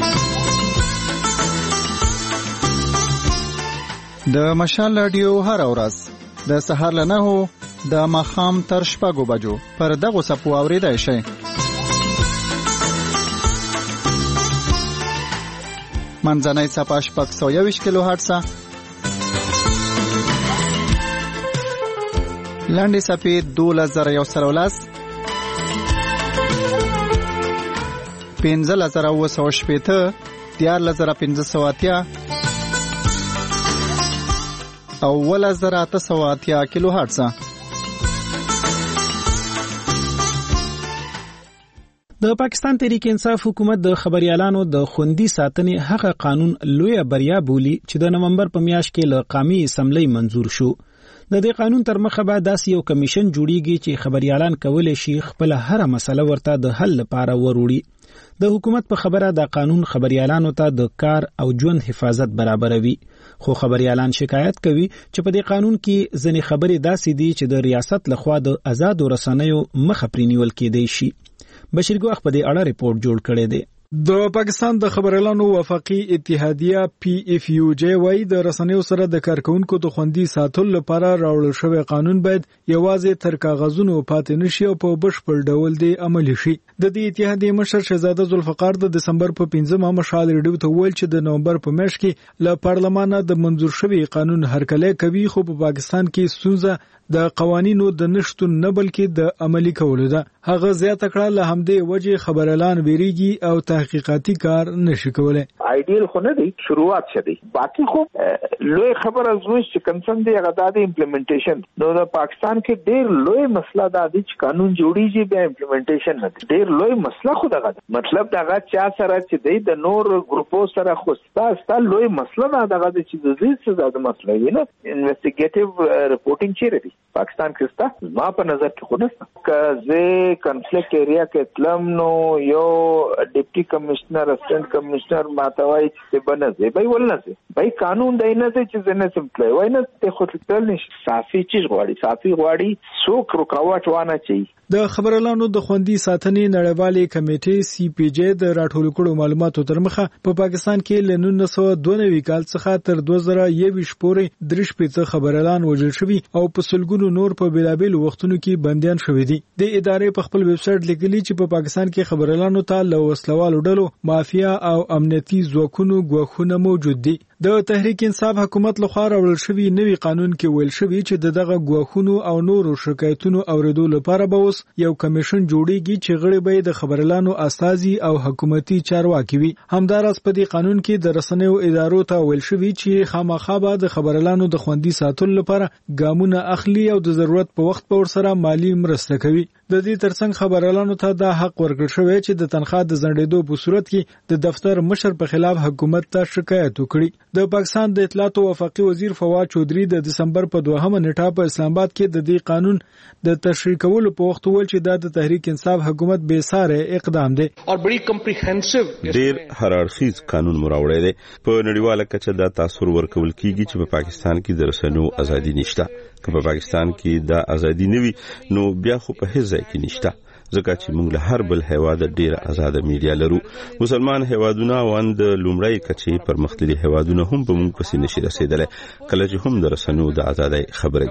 د مشال رادیو هر ورځ د سهار له نهو د ماښام تر شپږو بجو پر دغه صفو اوریدای شئ. منځنۍ صفحه شپږ سوه یوویشت کیلو هرټزه، لنډې صفحې دولس زره یو سل او لس، پنځلس زره اووه سوه شپېته، دیارلس زره پنځه سوه اتیا او اوولس زره اته سوه اتیا کیلو هرټزه. د پاکستان تحریک انصاف حکومت د خبريالانو د خوندي ساتنې هغه قانون لویه بریا بولی چې د نومبر په میاشت کې له قومي اسمبلی منزور شو. د دې قانون تر مخه به داسې یو کمیشن جوړیږي چې خبريالان کولای شي خپل هر مسله ورته د حل لپاره وروړي. د حکومت په خبره دا قانون خبريالانو ته د کار او ژوند حفاظت برابروي. خو خبريالان شکایت کوي چې په دې قانون کې ځینې خبرې داسې دي چې د ریاست لخوا د آزاد رسنیو مخه پرېنیول کېدای شي. بشیر ګوخ په دې اړه ریپورت جوړ کړی دی. د پاکستان د خبريالانو وفاقي اتحادیه پی اف یو جی وايي د رسنیو سره د کارکونکو د خوندي ساتلو لپاره راوړل شوی قانون باید یوازې تر کاغذونو پاتې نشي او په بشپړ ډول دی عملي شي. د دې اتحادیې مشر شهزاده ذوالفقار د دسمبر په پنځمه مشال ریډیو ته ویل چې د نومبر په میاشت کې له پارلمانه د منظور شوی قانون هرکلی کوي، خو په پاکستان کې ستونزه د قوانینو د نشټون نه بلکې د عملی کولو ده. هغه زیاته کړه له همدې وجه خبريالان ویریږي او تحقیقاتي کار نشي کولای. آیډیل خو نه دی، شروعات شه دی. باقي خو لوی خبر ازموش چې کنسرن دی هغه د امپلیمنټیشن. نو د پاکستان کې ډېر لوی مسله دا دی چې قانون جوړیږي بیا امپلیمنټیشن نه دی. ډېر لوی مسله خو دغه مطلب دغه چا سره چې دی د نور ګروپو سره خو ستا لوی مسله دا دغه چې د دې څه زیاده مسله وي نه. انویسټیګیټیو ریپورټینګ چیرې دی پاکستان کې ستا ما په نظر کې خو نشته. که کنفلیکټ ایریا کې تلم نو یو ډیپټي کمشنر اسسټنټ کمشنر ماتوي چې بنځي به ولنځي به قانون دی نه چې زنه سمپل وای نه ته خو تل نشي. صافي چیز غواړي، صافي غواړي څوک رکاوټ وانه چي. د خبريالانو د خوندي ساتنې نړیوالې کمیټې سی پی جی د راټول کړو معلوماتو تر مخه په پاکستان کې له نولس سوه دوه نوي کال څخه تر دوه زره یوویشت پورې درې شپېته خبريالان وژل شوي او په سلګونو نور په بیلابیلو وختونو کې بنديان شوي دي. د ادارې په خپل ویب سټ لیکلي چې په پاکستان کې خبريالانو ته له وسلوالو ډلو، مافیا او امنیتي ځواکونو ګواښونه موجود دي. د تحریک انصاف حکومت لخوا راوړل شوی نوی قانون کې ویل شوی چې د دغه ګواښونو او نورو شکایتونو اوریدو لپاره به اوس یو کمیشن جوړیږي چې غړي به د خبريالانو استازي او حکومتي چارواکي وي. همداراز په دې قانون کې د رسنیو ادارو ته ویل شوی چې خامخا به د خبريالانو د خوندي ساتلو لپاره ګامونه اخلي او د ضرورت په وخت په ور سره مالی مرسته کوي. د دې ترڅنګ خبريالانو ته دا حق ورکړل شوی چې د تنخواه د ځنډېدو په صورت کې د دفتر مشر په خلاف حکومت ته شکایت وکړي. د پاکستان د اطلاعات او وفاقي وزیر فواد چودري د دسمبر په دوهمه نیټه په اسلام آباد کې د دې قانون د تشریح کولو په وخت ویل چې دا د تحریک انصاف حکومت بے ساره اقدام دی او بڑی کمپریهنسیو ډیر هرارخیز قانون مراوړی دی. په نړیواله کچه دا تاثیر ورکول کیږي چې په پاکستان کې د رسنیو ازادي نشته. که په پاکستان کې دا ازادي نه وي نو بیا خو په هیڅ ځای کې نشته. ځکه چې موږ له هر بل هیواد ډیر آزاد میډیا لرو. مسلمان هیوادونه وند لومړی کچې پرمختللي هیوادونه هم په موږ پسې نشي رسیدلی کله چې هم د رسنیو د ازادۍ خبره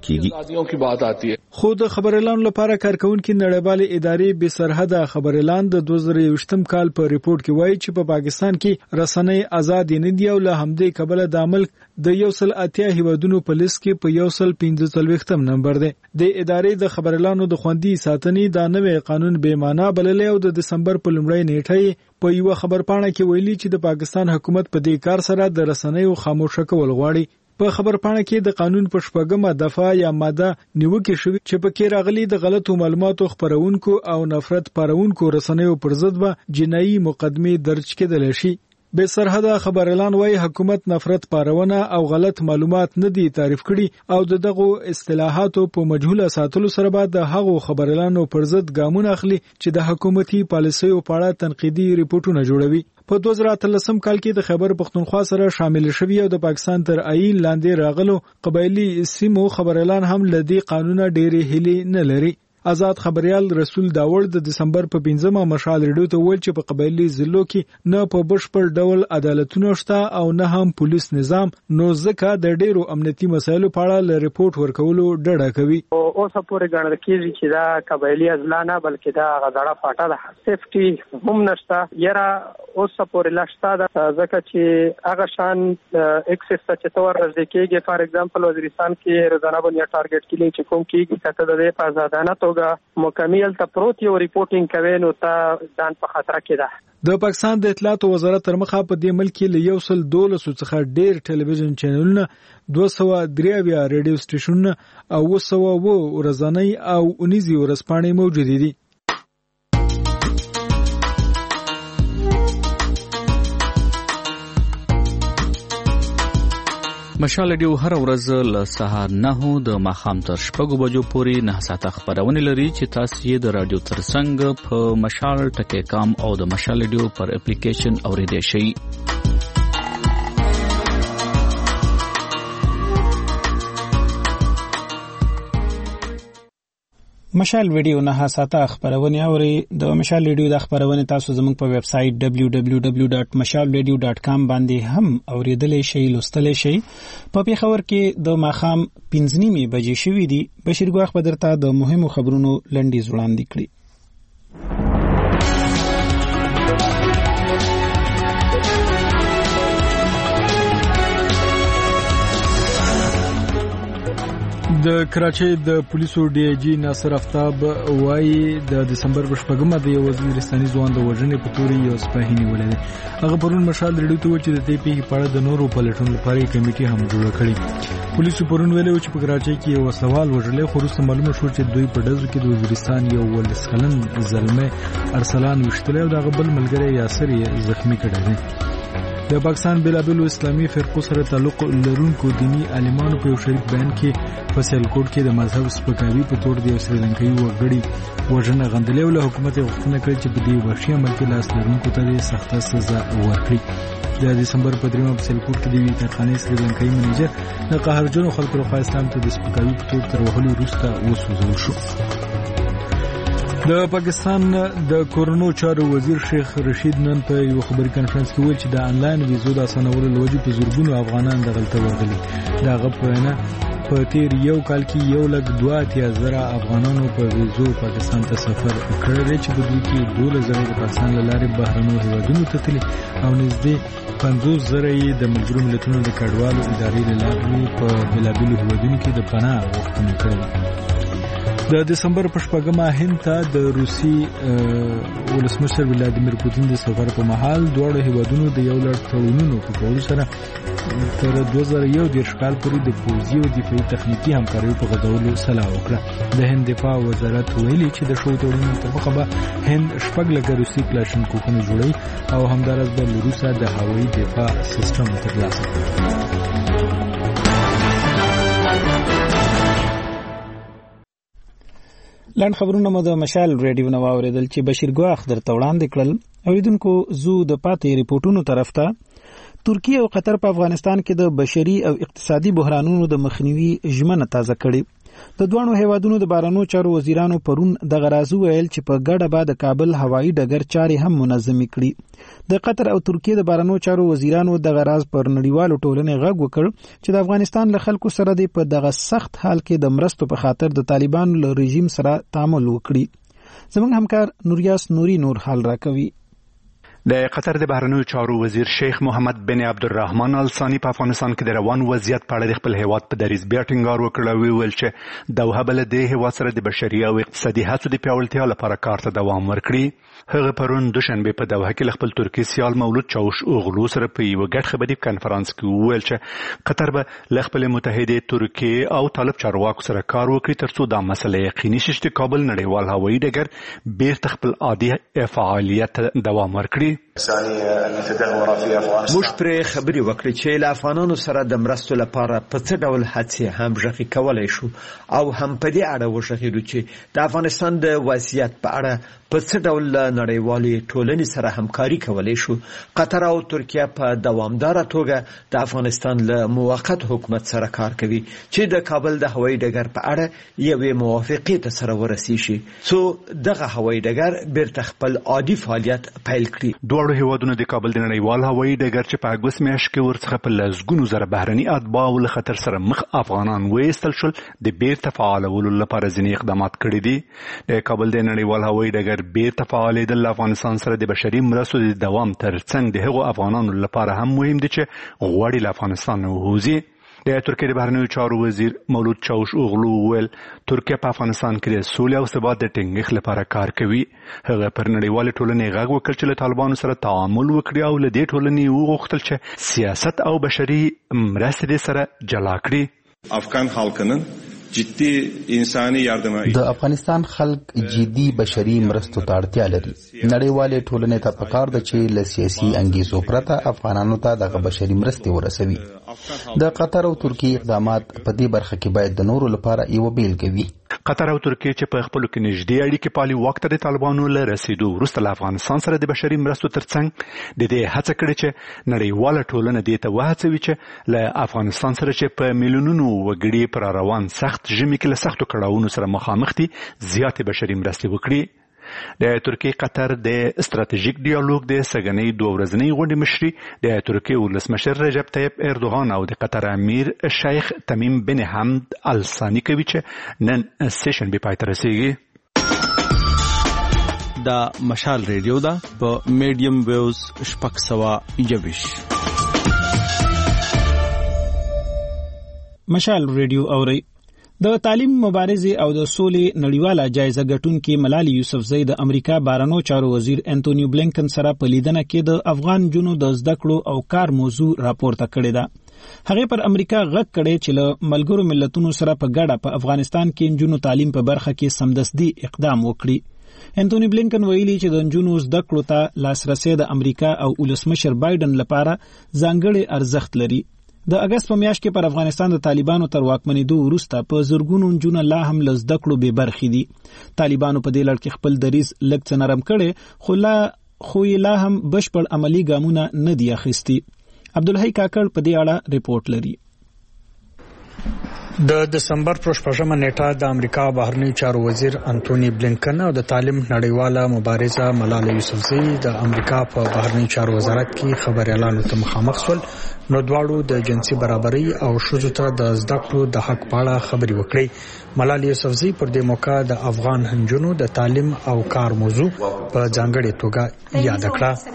کیږي. خو د خبريالانو لپاره کارکونکو نړیوالې ادارې بې سرحده خبريالان د دوه زره یوویشتم کال په ریپورت کې وایي چې په پاکستان کې رسنۍ آزاد نه دي او له همدې کبله د ملک د یو سل اتیا هیوادونو په لیست کې په یو سل پنځه څلوېښتم نمبر دی. د ادارې د خبريالانو د خوندي ساتنې د نوې قانون بې معنا بللی او د دسمبر په لومړۍ نیټه په یو خبرپاڼه کې ویلي چې د پاکستان حکومت په دې کار سره د رسنیو خاموشه کول غواړي. په خبرپاڼه کې د قانون په شپږمه دفعه یا ماده نیوکه شوې چې په کې راغلي د غلطو معلوماتو خپرونکو او نفرت پارونکو رسنیو پر ضد به جنایي مقدمه درج کېدل شي. بے سرحده خبريالان وايي حکومت نفرت پارونه او غلط معلومات نه دي تعریف کړي او دغه اصطلاحاتو په مجهوله ساتلو سره به د هغو خبريالانو پر ضد ګامونه اخلي چې د حکومتي پالیسیو په اړه تنقیدي ریپورتونه جوړوي. په دوه زره اتلسم کال کې د خیبر پختونخوا سره شامل شوی او د پاکستان تر عین لاندې راغلو قبایلی سیمو خبريالان هم لدی قانون ډېری هلي نه لري. آزاد خبريال رسول داوړ د دسمبر په پنځمه مشال ریډیو ته ویل چې په قبایلی ضلعو کې نه په بشپړ ډول عدالتونه شته او نه هم پولیس نظام، نو ځکه د ډیرو امنیتي مسایلو په اړه ل ریپورت ورکولو ډډه کوي. اوس پورې ګڼل کېږي چې دا قبایلی اضلاع نه بلکې دا غزړه فاټه ده. سیفټي هم نشته. یره اوس پورې لاشته ده ځکه چې هغه شان اکسس چې تور رځ کېږي. فار ایگزامپل وزیرستان کې روزانه باندې ټارګټ کلی چې کوم کېږي کته د دې په آزادانه توګه مکمل ته پروت یو ریپورتینګ کوي نو ته ځان په خطر کې ده. د پاکستان د اطلاعات وزارت تر مخه په دې ملک کې له یو سل دولس څخه ډیر ټلویزیون چینلونه، دوه سوه درې اویا ریډیو سټیشنونه او اوه سوه اووه ورځنۍ او اونیزې ورځپاڼې موجودې دي. مشال ډیو هر ورځ له سهار نهو د ماښام تر شپږو بجو پورې نه ساعته خبرونه لري چې تاسو یې د رادیو ترڅنګ په مشال ټکی کام او د مشال ډیو پر اپلیکیشن اوریدئ شئ. مشال ویډیو نه ساته خبرونه اوري د مشال ویډیو د خبرونه تاسو زموږ په ویب سټ دبليو دبليو دبليو ډاټ مشال ریډیو ډاټ کام باندې هم اوریدلای شئ لوستلای شئ. په پیښور کې د ماخام پنځه نیمې بجې شوې دي. بشیر ګواخ په درته د مهمو خبرونو لنډیز وړاندې کړي. د کراچۍ د پولیسو ډي آی جی ناصر افتاب وايي د دسمبر په شپږمه د یو وزیرستاني ځوان د وژنې په توري یو سپاهي نیولې ده. هغه پرون مشال ریډیو ته چې د دې پیښې په اړه د نورو پلټنو لپاره کمیټي هم جوړه کړې. پولیسو پرون ویلي چې په کراچۍ کې یو سوال وژلې خو وروسته معلومه شو چې دوی په ډزو کې د وزیرستان یو ولس کلن زلمه ارسلان وشتل او د بل ملګری یاسر یې زخمی کړی دی. د پاکستان بلابلو اسلامي فرقو سره تعلق لرونکو دینی عالمانو په یو شریک بیان کې په سیالکوټ کې د مذهب سپکاوي په تور د سریلانکایي وګړي وژنه غندلې او له حکومت غوښتنه کړې چې په دې وحشي عمل کې لاس لرونکو ته سخته سزا ورکړي. د دسمبر په دریمه په سیالکوټ کې د وی کارخانې سریلانکایي منیجر د قهرجنو خلکو لخوا اسلام ته د سپکاوي په تور تر وهلو وروسته وسوځول شو. د پاکستان د کورونو چارو وزیر شیخ رشید نن په یو خبري کانفرنس کې ویل چې د انلاین ویزو د اسانولو لوجې په زورګونو افغانان دغلته ورغلي. دا غوښنه په تیر یو کال کې یو لک دوه اتیا زره افغانانو په ویزو پاکستان ته سفر کړی چې په دوی کې دوه زره د پاکستان لارې بهرنیو هیوادونو ته تللي او نږدې پنځوس زره یې د ملګرو ملتونو د کډوالو ادارې لارې په بلابلو هیوادونو کې د پناه غوښتنه کړې. د دسمبر په شپږمه هند ته د روسي ولسمشر ولادیمیر پوتین د سفر په مهال دواړو هیوادونو د یو لړ تړونونو په کولو سره تر دوه زره یو دېرش کال پورې د پوځي او دفاعي تخنیکي همکاریو په غځولو سلا وکړه. د هند دفاع وزارت ویلي چې د شو تړونونو مطابق به هند شپږ لکه روسي کلاشینکوفونه جوړوي او همدارس به له روسه د هوایي دفاع سیستم ترلاسه کړي. لاند خبرونه مو د مشال ریډیو نو اوریدل چې بشیر ګواخ درته وړاندې کړل. اوریدونکو زو د پاتې ریپورتونو طرف ته ترکیه او قطر په افغانستان کې د بشري او اقتصادي بحرانونو د مخنیوي ژمنه تازه کړې. د دوه هیوادونو د بارانو چارو وزیرانو پرون د غرازو ویل چې په ګډه به د کابل هوایي ډګر چارې هم منظمې کړي. د قطر او ترکیه د بارانو چارو وزیرانو د غراز پر نړیوالو ټولنې غږ وکړ چې د افغانستان له خلکو سره د په دغه سخت حال کې د مرستو په خاطر د طالبانو له رژیم سره تعامل وکړي. زموږ همکار نوریاس نوري نور حال راکوي. د قطر د بهرنیو چارو وزیر شیخ محمد بن عبدالرحمن ال ثانی په افغانستان کې د روان وضعیت په اړه د خپل هیواد په دریځ بیا ټینګار وکړ او ویل چې دوحه بل د هیواد سره د بشري او اقتصادي هڅو د پیاوړتیا لپاره کار ته دوام ورکړي. هغه پرون دوشنبه په دوحه کې خپل ترکی سیال مولود چاوش اوغلو سره په یو ګډ خبري کانفرنس کې ویل چې قطر به له خپل متحده ترکیه او طالب چارواکو سره کار وکړي ترڅو دا مسله یقیني شي چې کابل نړیوال هوایي ډګر بیرته خپل عادي فعالیت دوام ورکړي. موږ پرې خبرې وکړې چې له افغانانو سره د مرستو لپاره په څه ډول هڅې هم ژغې کولی شو او هم په دې اړه وژغېدو چې د افغانستان د وضعیت په اړه په څه ډول نړیوالې ټولنې سره همکاري کولی شو. قطر او ترکیه په دوامداره توګه د افغانستان له موقت حکومت سره کار کوي چې د کابل د هوایي ډګر په اړه یوې موافقې ته سره ورسیږي څو دغه هوایي ډګر بیرته خپل عادي فعالیت پیل کړي. دواړو هیوادونو د کابل د نړیوال هوایي ډګر چې په اګوست میاشت کې ورڅخه په لسګونو زره بهرني اتباع له خطر سره مخ افغانان وایستل شول د بیرته فعالولو لپاره ځینې اقدامات کړي دي. د کابل د نړیوال هوایي ډګر بیرته فعالېدل له افغانستان سره د بشري مرستو د دوام ترڅنګ د هغو افغانانو لپاره هم مهم دي چې غواړي له افغانستان ووځي. د ترکیه د بهرنیو چارو وزیر مولود چاوش اوغلو ویل ترکیه په افغانستان کې د سولې او ثبات د ټینګښت لپاره کار کوي. هغه پر نړیوال ټولنې غږ وکړ چې له طالبانو سره تعامل وکړي او له دې ټولنې وغوښتل چې سیاست او بشري مرستې سره جلا کړي. افغان خلکونن جدي انساني yardıma د افغانستان خلک جدي بشري مرستو ته اړتیا لري. نړیوالې ټولنې ته پکار ده چې له سیاسي انګیزو پرته افغانانو ته دغه بشري مرستې ورسوي. د قطر او ترکیه اقدامات په دې برخه کې باید د نورو لپاره یو بیلګه وي. قطر او ترکیه چې په خپل کې نږدې اړیکې پالي وخت د طالبانو له رسیدو وروسته له افغانستان سره د بشري مرستو ترڅنګ د دې هڅه کړې چې نړیواله ټولنه دې ته وهڅوي چې له افغانستان سره چې په میلیونونو وګړي پر روان سخت ژمي کې له سختو کړاوونو سره مخامخ دي زیاتې بشري مرستې وکړي. د ترکیه قطر د استراتیژیک ډیالوګ د سګنۍ دوه ورځنۍ غونډې مشري د ترکیه ولسمشر رجب طیب اردوغان او د قطر امیر شیخ تمیم بن حمد ال ثانی کوي چې نن سیشن به پای ته رسیږي. دا مشال ریډیو دا په میډیم ویوز شپږ سوه یوویشت. مشال ریډیو اوري. د تعلیم مبارزې او د سولې نړیواله جایزه ګټونکې ملالي یوسفزۍ د امریکا بهرنیو چارو وزیر انټونیو بلینکن سره په لیدنه کې د افغان جنو د زده کړو او کار موضوع راپورته کړې ده. هغه پر امریکا غږ کړي چې له ملګرو ملتونو سره په ګډه په افغانستان کې جنو تعلیم په برخه کې سمدستي اقدام وکړي. انټونی بلینکن ویلي چې د جنو زده کړو ته لاسرسي د امریکا او ولسمشر بایدن لپاره ځانګړي ارزښت لري. د اگست په میاشت کې پر افغانستان د طالبانو تر واکمنېدو وروسته په زرګونو نجونې لا هم له زده کړو بې برخې دي. طالبانو په دې لړ کې خپل دریځ لږ څه نرم کړی خو لا خو یې لا هم بشپړ عملي ګامونه نه دي اخیستي. عبدالحی کاکړ په دې اړه ریپورت لري. د دسمبر پر شپږمه نیټه د امریکا بهرنیو چارو وزیر انټونی بلینکن او د تعلیم نړیواله مبارزه ملالي یوسفزۍ د امریکا په بهرنیو چارو وزارت کې خبريالانو ته مخامخ شول. نو دواړو د جنسي برابرۍ او ښځو ته د زده کړو د حق په اړه خبرې وکړې. ملالي یوسفزۍ پر دې موقع د افغان نجونو د تعلیم او کار موضوع په ځانګړې توګه یاد کړه.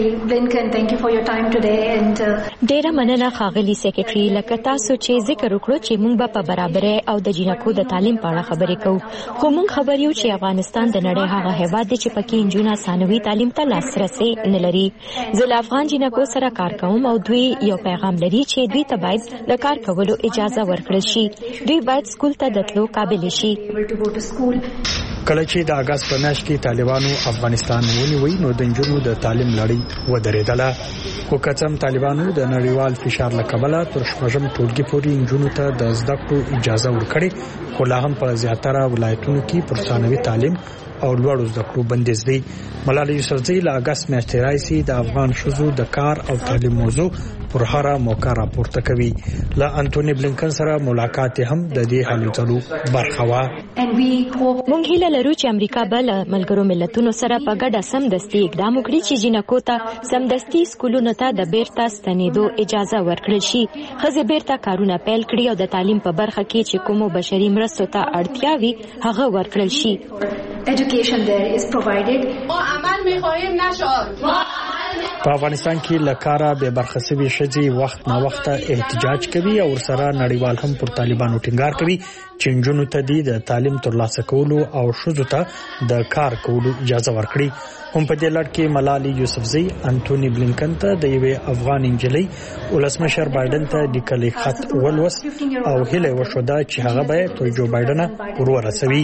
ډیره مننه ښاغلي سیکریټري، لکه تاسو چې ذکر وکړو چې موږ به په برابرۍ او د جنکو د تعلیم په اړه خبرې کوو، خو موږ خبر یو چې افغانستان د نړۍ هغه هیواد دی چې پکې نجونې ثانوي تعلیم ته لاسرسي نه لري. زه له افغان جنکو سره کار کوم او دوی یو پیغام لري چې دوی ته باید د کار کولو اجازه ورکړل شي. دوی باید سکول ته د تلو قابل شي. کله چې د اگست په میاشت کې طالبانو افغانستان ونیوی نو د نجونو د تعلیم لړۍ ودرېدله. خو کڅم طالبانو د نړیوال فشار له کبله تر شپږم ټولګي پورې نجونو ته د زده کړو اجازه ورکړې، خو لا هم په زیاتره ولایتونو کې پر ثانوي تعلیم او لوړو زده کړو بندیز دی. ملالي یوسفزۍ له اگست میاشتې راهیسې د افغان ښځو د کار او تعلیم موضوع پر هره موقع راپورته کوي. له انټونی بلینکن سره ملاقات هم د دې هلو ځلو برخه وه. موږ هیله لرو چې امریکا به له ملګرو ملتونو سره په ګډه سمدستي اقدام وکړي چې جنکو ته سمدستي سکولونو ته د بیرته ستنېدو اجازه ورکړل شي، ښځې بیرته کارونه پیل کړي او د تعلیم په برخه کې چې کومو بشري مرستو ته اړتیا وي هغه ورکړل شي. Education there is provided. په افغانستان کې لکاره به برخه سوي ښځې وخت نا وخت احتجاج کوي او ورسره نړیوال هم پر طالبانو ټینګار کوي چې نجونو ته د تعلیم ترلاسه کولو او ښځو ته د کار کولو اجازه ورکړي. هم په دې لړ کې ملالي یوسفزۍ انټونی بلینکن ته د یوې افغان نجلۍ ولسمشر بایدن ته لیکلی خط ولوست او هیله وشوده چې هغه به تر جو بایدن ورورسوي.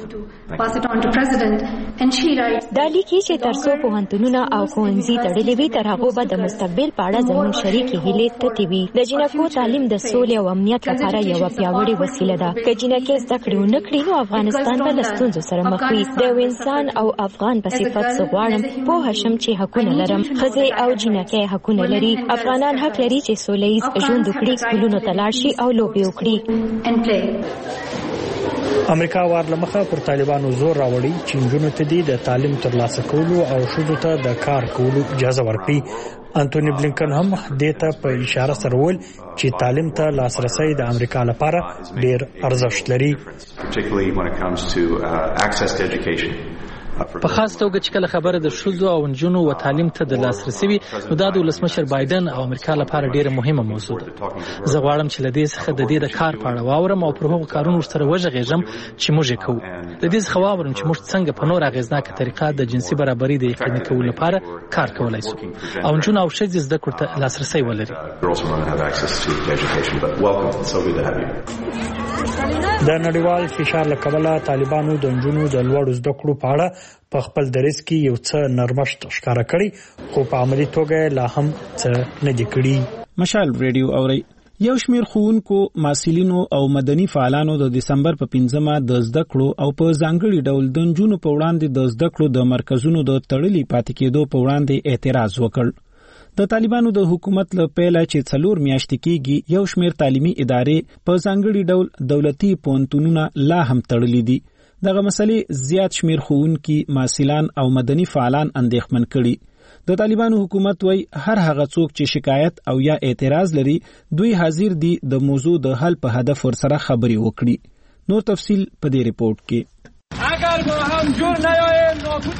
دا لیکي چې ترڅو پوهنتونونه او ښوونځي تړلې وي تر هغه به د مستقبل په اړه زموږ شریکې هیلې تتې وي. د جنکو تعلیم د سولې او امنیت لپاره یوه پیاوړې وسیله ده. که جنکې زده کړې ونه کړي نو افغانستان به له ستونزو سره مخ وي. د یو انسان او افغان په صفت زه غواړم پوه شم چې حقونه لرم. ښځې او جنکې حقونه لري. افغانان حق لري چې سوله ییز ژوند وکړي، سکولونو ته لاړ شي او لوبې وکړي. امریکا وارلمخه پر طالبانو زور راوړي چې نجونو ته د تعلیم ترلاسه کولو او ښځو ته د کار کولو اجازه ورکړي. انټونی بلینکن هم دې ته په اشاره سره وویل چې تعلیم ته لاسرسی د امریکا لپاره ډېر ارزښت لري. په خاص توګه چې کله خبره د ښځو او نجونو و تعلیم ته د لاسرسي وي نو دا د ولسمشر بایدن او امریکا لپاره ډیره مهمه موضوع ده. زه غواړم چې له دې څخه د دې د کار په اړه واورم او پر هغو کارونو ورسره وغږېږم چې موږ یې کوو. د دې څخه واورم چې موږ څنګه په نور اغېزناکه طریقه د جنسي برابرۍ د یقیني کولو لپاره کار کولی شو او نجونو او ښځې زده کړو ته لاسرسی ولري. د نړیوال فشار له کبله طالبانو د نجونو د لوړو زده کړو په اړه په خپل دریځ کې یو څه نرمښت ښکاره کړی، خو په عملي توګه لا هم څه نه دي کړي. مشال ریډیو اوري. یو شمیر ښوونکو، محصلینو او مدني فعالانو د دسمبر په پنځمه د زده کړو او په ځانګړي ډول د نجونو په وړاندې د زده کړو د مرکزونو د تړلي پاتې کېدو په وړاندې اعتراض وکړ. د طالبانو د حکومت له پیله چې څلور میاشتې کېږي یو شمیر تعلیمي ادارې په ځانګړي ډول دولتي پوهنتونونه لا هم تړلي دي. دغه مسلې زیات شمیر ښوونکي، محصلان او مدني فعالان اندېښمن کړي. د طالبانو حکومت وای هر هغه څوک چې شکایت او یا اعتراض لري دوی حاضر دي د موضوع د حل په هدف ورسره خبري وکړي. نور تفصیل په دې ریپورت کې. اگر ما هم جور نیاییم نابود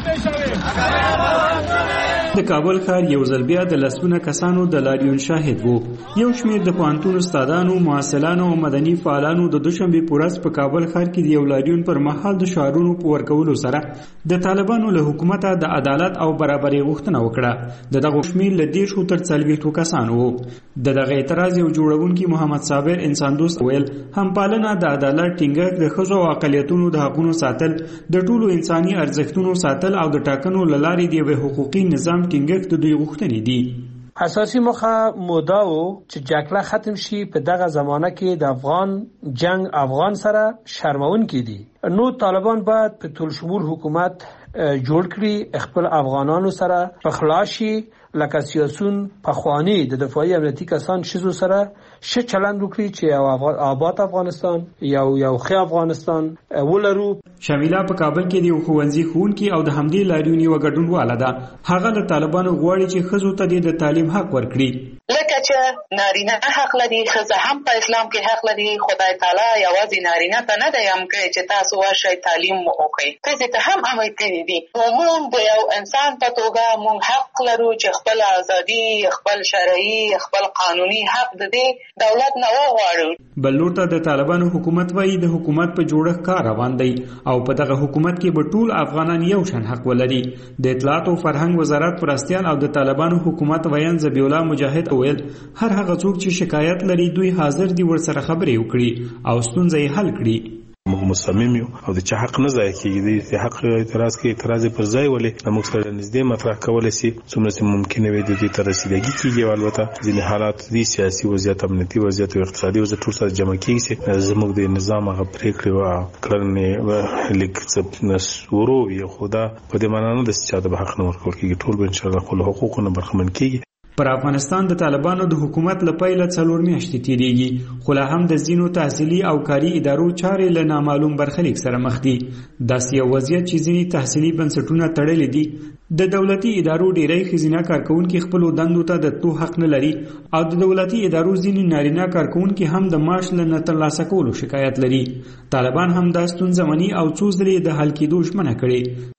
میشویم. د کابل ښار یو ځل بیا د لسګونه کسانو د لاریون شاهد وو. یو شمیر د پوهنتون استادانو، محصلانو او مدني فعالانو د دوشنبه په ورځ په کابل ښار کې د یو لاریون پر مهال د شعارونو په ورکولو سره د طالبانو له حکومت د عدالت او برابرۍ غوښتنه وکړه. د دغه شمیر له دیرشو تر څلوېښتو کسانو وو. د دغه اعتراض یو جوړونکي محمد صابر انسان دوست ویل هم پالنه، د عدالت ټینګښت، د ښځو او اقلیتونو د حقوقو ساتل، د ټولو انساني ارزښتونو ساتل او د ټاکنو له لارې د یو حقوقي نظام ټینګښت د دوی غوښتنې دي. اساسي موخه مودا و چې جګړه ختم شي. په دغه زمانه کې د افغان جنگ افغان سره شرمون کې دي. نو طالبان باید په ټول شمول حکومت جوړ کړي، خپل افغانانو سره په خلاصي لکه سیاسون پخوانی د دفاعي امنیتي کسان شزو سره ش چلند وکړي چې یو آباد افغانستان یو یو ښه افغانستان ولرو. شمیله په کابل کې د یو ښوونځي ښوونکي او د همدې لاریون یوه ګډونواله ده. هغه د طالبانو غواړي چې ښځو ته د تعلیم حق ورکړي. لکه چې نارینه حق لري، ښځه هم په اسلام کې حق لري. خدای تعالی یوازې نارینه ته نه دی امر کړی چې تاسو ورشئ تعلیم وکړئ، ښځې ته هم امر کړی دی. موږ د یو انسان په توګه موږ حق لرو چې خپل ازادي، خپل شرعي، خپل قانوني حق د دې دولت نه وغواړو. بل لور ته د طالبانو حکومت وایي د حکومت په جوړښت کار روان دی او په دغه حکومت کې به ټول افغانان یو شان حق ولري. د اطلاعات او فرهنګ وزارت پرستیال او د طالبانو حکومت ویان ذبیح الله مجاهد ویل هر هغه څوک چې شکایت لري دوی حاضر دي ورسره خبرې وکړي او ستونزې حل کړي. موږ مصمم یو او د چا حق نه ضایع کیږي. د حق اعتراض کې اعتراض پر ځای ولې موږ سره نږدې مطرح کول شي څومره چې ممکنه وي د دې تر رسیدګي کیږي. البته ځینې حالات دي سیاسي وضعیت، امنیتي وضعیت او اقتصادي وضعیت ټول سره جمع کیږي. زموږ د نظام هغه پریکړې او کړنې لیک څه نسورو یو خدا په دې معنی نه د چې د حق نه ورکول کیږي. ټول به ان شاء الله خپل حقوقونه برخمن کیږي. پر افغانستان د طالبانو د حکومت له پیله څلور میاشتې تیریږي، خو لا هم د ځینو تحصیلي او کاري ادارو چارې له نامعلوم برخلیک سره مخ دي. داسې یو وضعیت چې ځینې تحصیلي بنسټونه تړلي دي. د دولتي ادارو ډیری ښځینه کارکونکي خپلو دندو ته د تلو حق نه لري او د دولتي ادارو ځینې نارینه کارکونکي هم د معاش له نه ترلاسه کولو شکایت لري. طالبان هم دا ستونزه مني او څو ځلې د حل کېدو ژمنه کړې.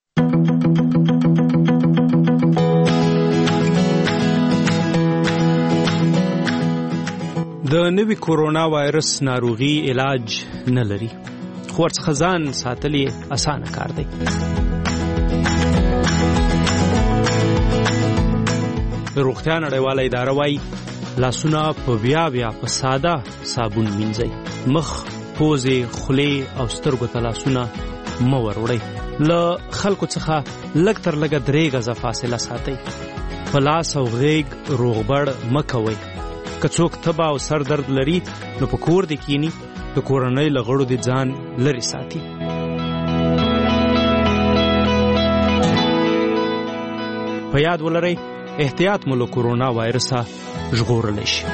د نوي کورونا وایرس ناروغي علاج نه لري، خو ورڅخه ځان ساتل یې اسانه کار دی. روغتیا نړیواله اداره وایي لاسونه په بیا بیا په ساده صابون مینځئ. مخ، پوزې، خولې او سترګو ته لاسونه مه وروړئ. له خلکو څخه لږ تر لږه درې غزه فاصله ساتئ. په لاس او غیږ روغبړ مه کوئ. که څوک تبه او سر درد لري نو په کور دې کینی، د کورنۍ له غړو دې ځان لرې ساتي. په یاد ولرئ احتیاط مو له کورونا وایرسه ژغورلی شي.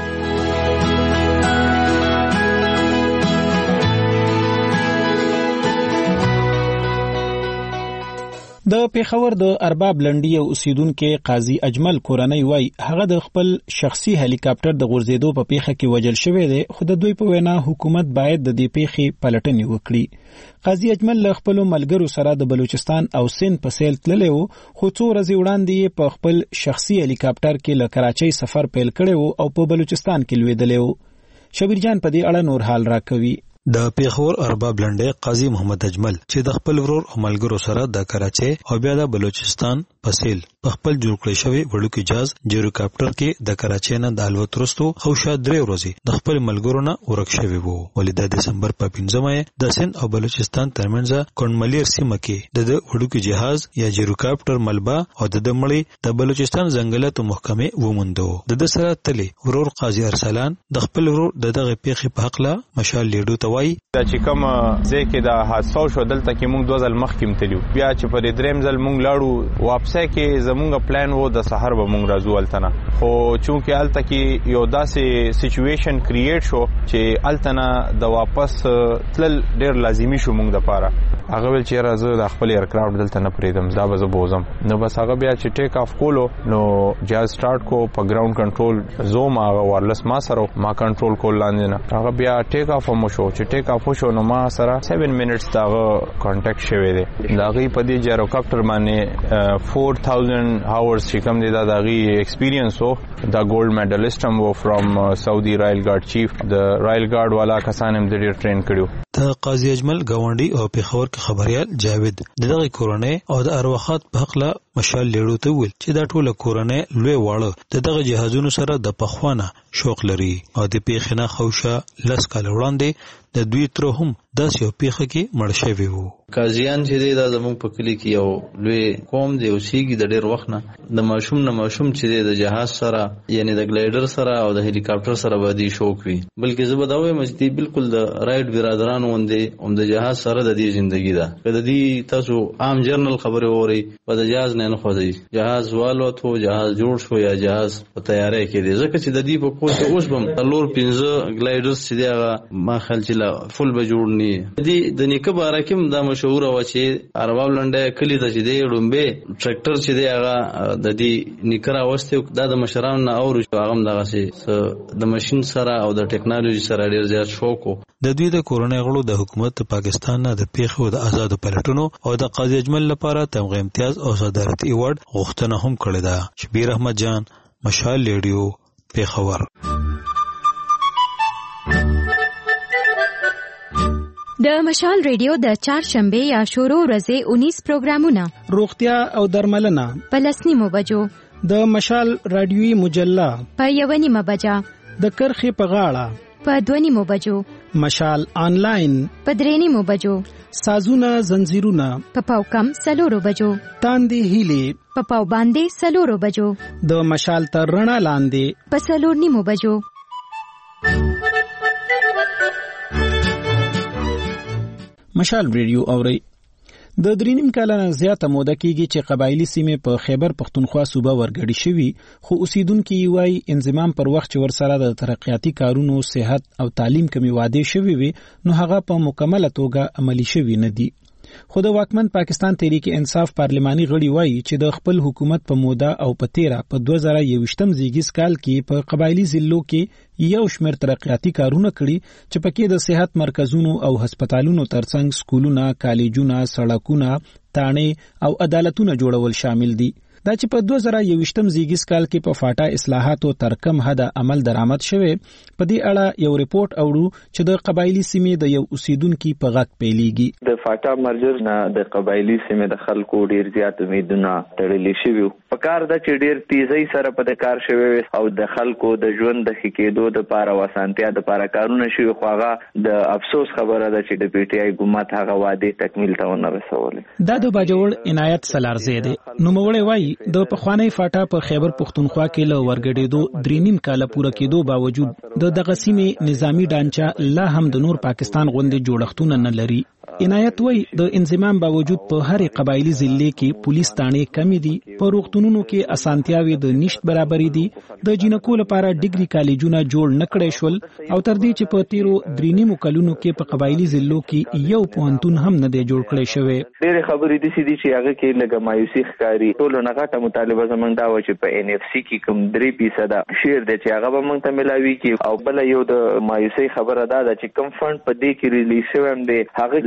د پیښور د ارباب لنډي او اوسیدونکو قاضي اجمل کورنۍ وای هغه د خپل شخصي هلی کاپټر د غورځېدو په پیښه کې وژل شوی دی، خو د دوی په وینا حکومت باید د دې پیښې پلټنې وکړي. قاضي اجمل له خپل ملګرو سره د بلوچستان او سند په سیل تللی و، خو څو ورځې وړاندې په خپل شخصي هلی کاپټر کې له کراچۍ سفر پیل کړی و او په بلوچستان کې لوېدلی و. شبیر جان په دې اړه نور حال راکوي. د پیښور ارباب لنډي قاضي محمد اجمل چې د خپل ورور او ملګرو سره د کراچۍ او بیا د بلوچستان پسیل په خپل جوړ کړی شوی وړوکی جهاز جیروکاپټر کې د کراچۍ نه د الوت وروسته خوشا درې ورځې د خپل ملګرو نه ورک شوی وو. ولې د دسمبر په پنځمه د سند او بلوچستان ترمنځ کونملیر سیمه کې د وړوکی جهاز یا جیروکاپټر ملبا او د دمړې د بلوچستان ځنګلاتو محکمې وموندو. د د سره تلی ورور قاضي ارسلان د خپل ورور د دغه پیښې په حق لا مشال لیډو ته وایي دا چې کوم ځکه د حادثه شو دلته کې موږ دوه ځل مخکې متلیو بیا چې په دریم ځل موږ لاړو واپسه کې زمونږ پلان وو د سحر به موږ راځو التنه خو چونکه الته کې یو داسې سچويشن کریټ شو چې التنه د واپس تل ډیر لازمی شو موږ د پاره هغه ول چې راځو د خپل ایرکرافټ دلته نه پریدم دا به زه بوزم نو بس هغه بیا چې ټیک اف کولو نو جهاز سٹارټ کو په ګراوند کنټرول زوم هغه وایرلس ما سره ما کنټرول کول لاندې نه هغه بیا ټیک اف مو شو چې ټیک اف شو نو ما سره سیون منټس دا کانټیکټ شوی دی دا غي په دې جیروکاپټر باندې four thousand hours چې کوم دی دا دا غي ایکسپیرینس وو دا ګولډ میډالیسټ هم وو فرام سعودي رایل ګارد چیف د رایل ګارد والا کسان هم د ډیر ټرین کړیو. د قاضي اجمل گاونډي او پیښور کې خبريال جاوید دغه کورونه او د اروخات په حق له مشال لیړو ته ویل چې دا ټوله کورونه لوی واړه دغه جهازونو سره د پخوانه شوق لري او د پیښنه خوشا لس کال وړاندې د دوی تر هم داس یو پیښه کې مړ شوی وو. قاضیان چې دی دا زموږ په کلی کې یو لوی قوم دی او سیګي د ډېر وخت نه د ماشوم نه ماشوم چې دی د جهاز سره یعنی د ګلایډر سره او د هلیکاپټر سره باندې شوق وي بلکې زه به دا وایم چې دی بالکل د رائټ برادرانو وندې هم د جهاز سره د دې ژوندۍ ده کله دی تاسو عام جرنل خبره اوري په د جهاز نه نه خو دی جهاز والوتو جهاز جوړ شو یا جهاز په تیاری کې دی ځکه چې د دې په کوڅه اوس بم تلور پنځه ګلایډرز چې دی ما خل چې فل به جوړنی دی د نیکه بارکم د مشهور و چې ارباب لنډه کلی د چې دی ډومبه ټریکټر چې دی هغه د دې نیکرا واستو د مشرانو نه اورو هغه دغه سي د ماشين سره او د ټکنالوژي سره ډیر زیات شوق د دوی د کورونې غړو د حکومت پاکستان نه د پیښو د آزاد پلټونو او د قاضي اجمل لپاره تمغه امتیاز او صدارت ایوارډ غوښتنه هم کړې ده. شبیر احمد جان مشال لیډیو پیښور. د مشال ریډیو د چهارشنبه یا شروع ورځې انیس پروګرامونه روغتیا او درملنه په لسنیمو بجو د مشال رادیوي مجله په یو نیمه بجه د کرخي په غاړه په دوه نیمو بجو مشال آنلاین په درې نیمو بجو سازونه زنجیرونه په پاو کم سلورو بجو تاندې هیلې په پاو باندې سلورو بجو د مشال تر رڼا لاندې په سلور نیمو بجو. مشال ریډیو اوري د درینیم کلنه زیاته موده کېږي چې قبایلی سیمې په خیبر پختونخوا صوبه ورګړي شوي خو اوسیدونکو یې وایي انضمام پر وخت چې ورسره د ترقیاتي کارونو صحت او تعلیم کمی واده شوي وي نو هغه په مکمله توګه عملی شوي نه دي. خو د واکمن پاکستان تحریک انصاف پارلماني غړي وایي چې د خپل حکومت په موده او په تیره په دوه زره یوویشتم زیږیز کال کې په قبایلی ضلعو کې یو شمېر ترقیاتي کارونه کړي چې پکې د صحت مرکزونو او هسپتالونو ترڅنګ سکولونه، کالجونه، سړکونه، تانې او عدالتونه جوړول شامل دي. دا چې په دوه زره یوویشتم زیږیز کال کې په فاټا اصلاحاتو تر کم حد عمل درآمد شوه په دې اړه یو ریپورت اورو چې د قبایلی سیمې د یو اوسیدونکو په غږ پیلېږي. د فاټا مرجر نه د قبایلی سیمې د خلکو ډیر زیات امیدونه تړلې شوي په کار د چې ډیر تیزی سره په کار شوی او د خلکو د ژوند د خکېدو د پاره وسانتیا د پاره کارونه شوي خو هغه د افسوس خبره ده چې د پی ټ آی حکومت هغه وعده تکمیل ته ونه رسولې. دا د باجوړ عنایت سلارزی دی نو مولوی وایي د پخوانی فاټا په خیبر پختونخوا کې له ورګډېدو درې نیم کاله پوره کېدو باوجود د دغه سیمې نظامی ډانچه لا هم د نور پاکستان غوندې جوړښتونه نه لري. عنایت وایي د انضمام باوجود په هرې قبایلی ضلع کې پولیس تانې کمی دي، په روغتونونو کې اسانتیاوي د نشټ برابرې دي، د جنکو لپاره ډیګري کالجونه جوړ نه کړي شول او تر دې چې په تیرو درې نیمو کلونو کې په قبایلی ضلعو کې یو پوهنتون هم نه دی جوړ کړی شوی. ډېرې خبرې دي چې هغه کې لږه مایوسي ښکاري. ټولو نه غټه مطالبه زموږ دا و چې په ان اف سی کې کوم درې فیصده شیر دی چې هغه به موږ ته ملاوي کې او بل یو د مایوسي خبره دا ده چې کوم فند په دې کې ریلیز شوی دی هغه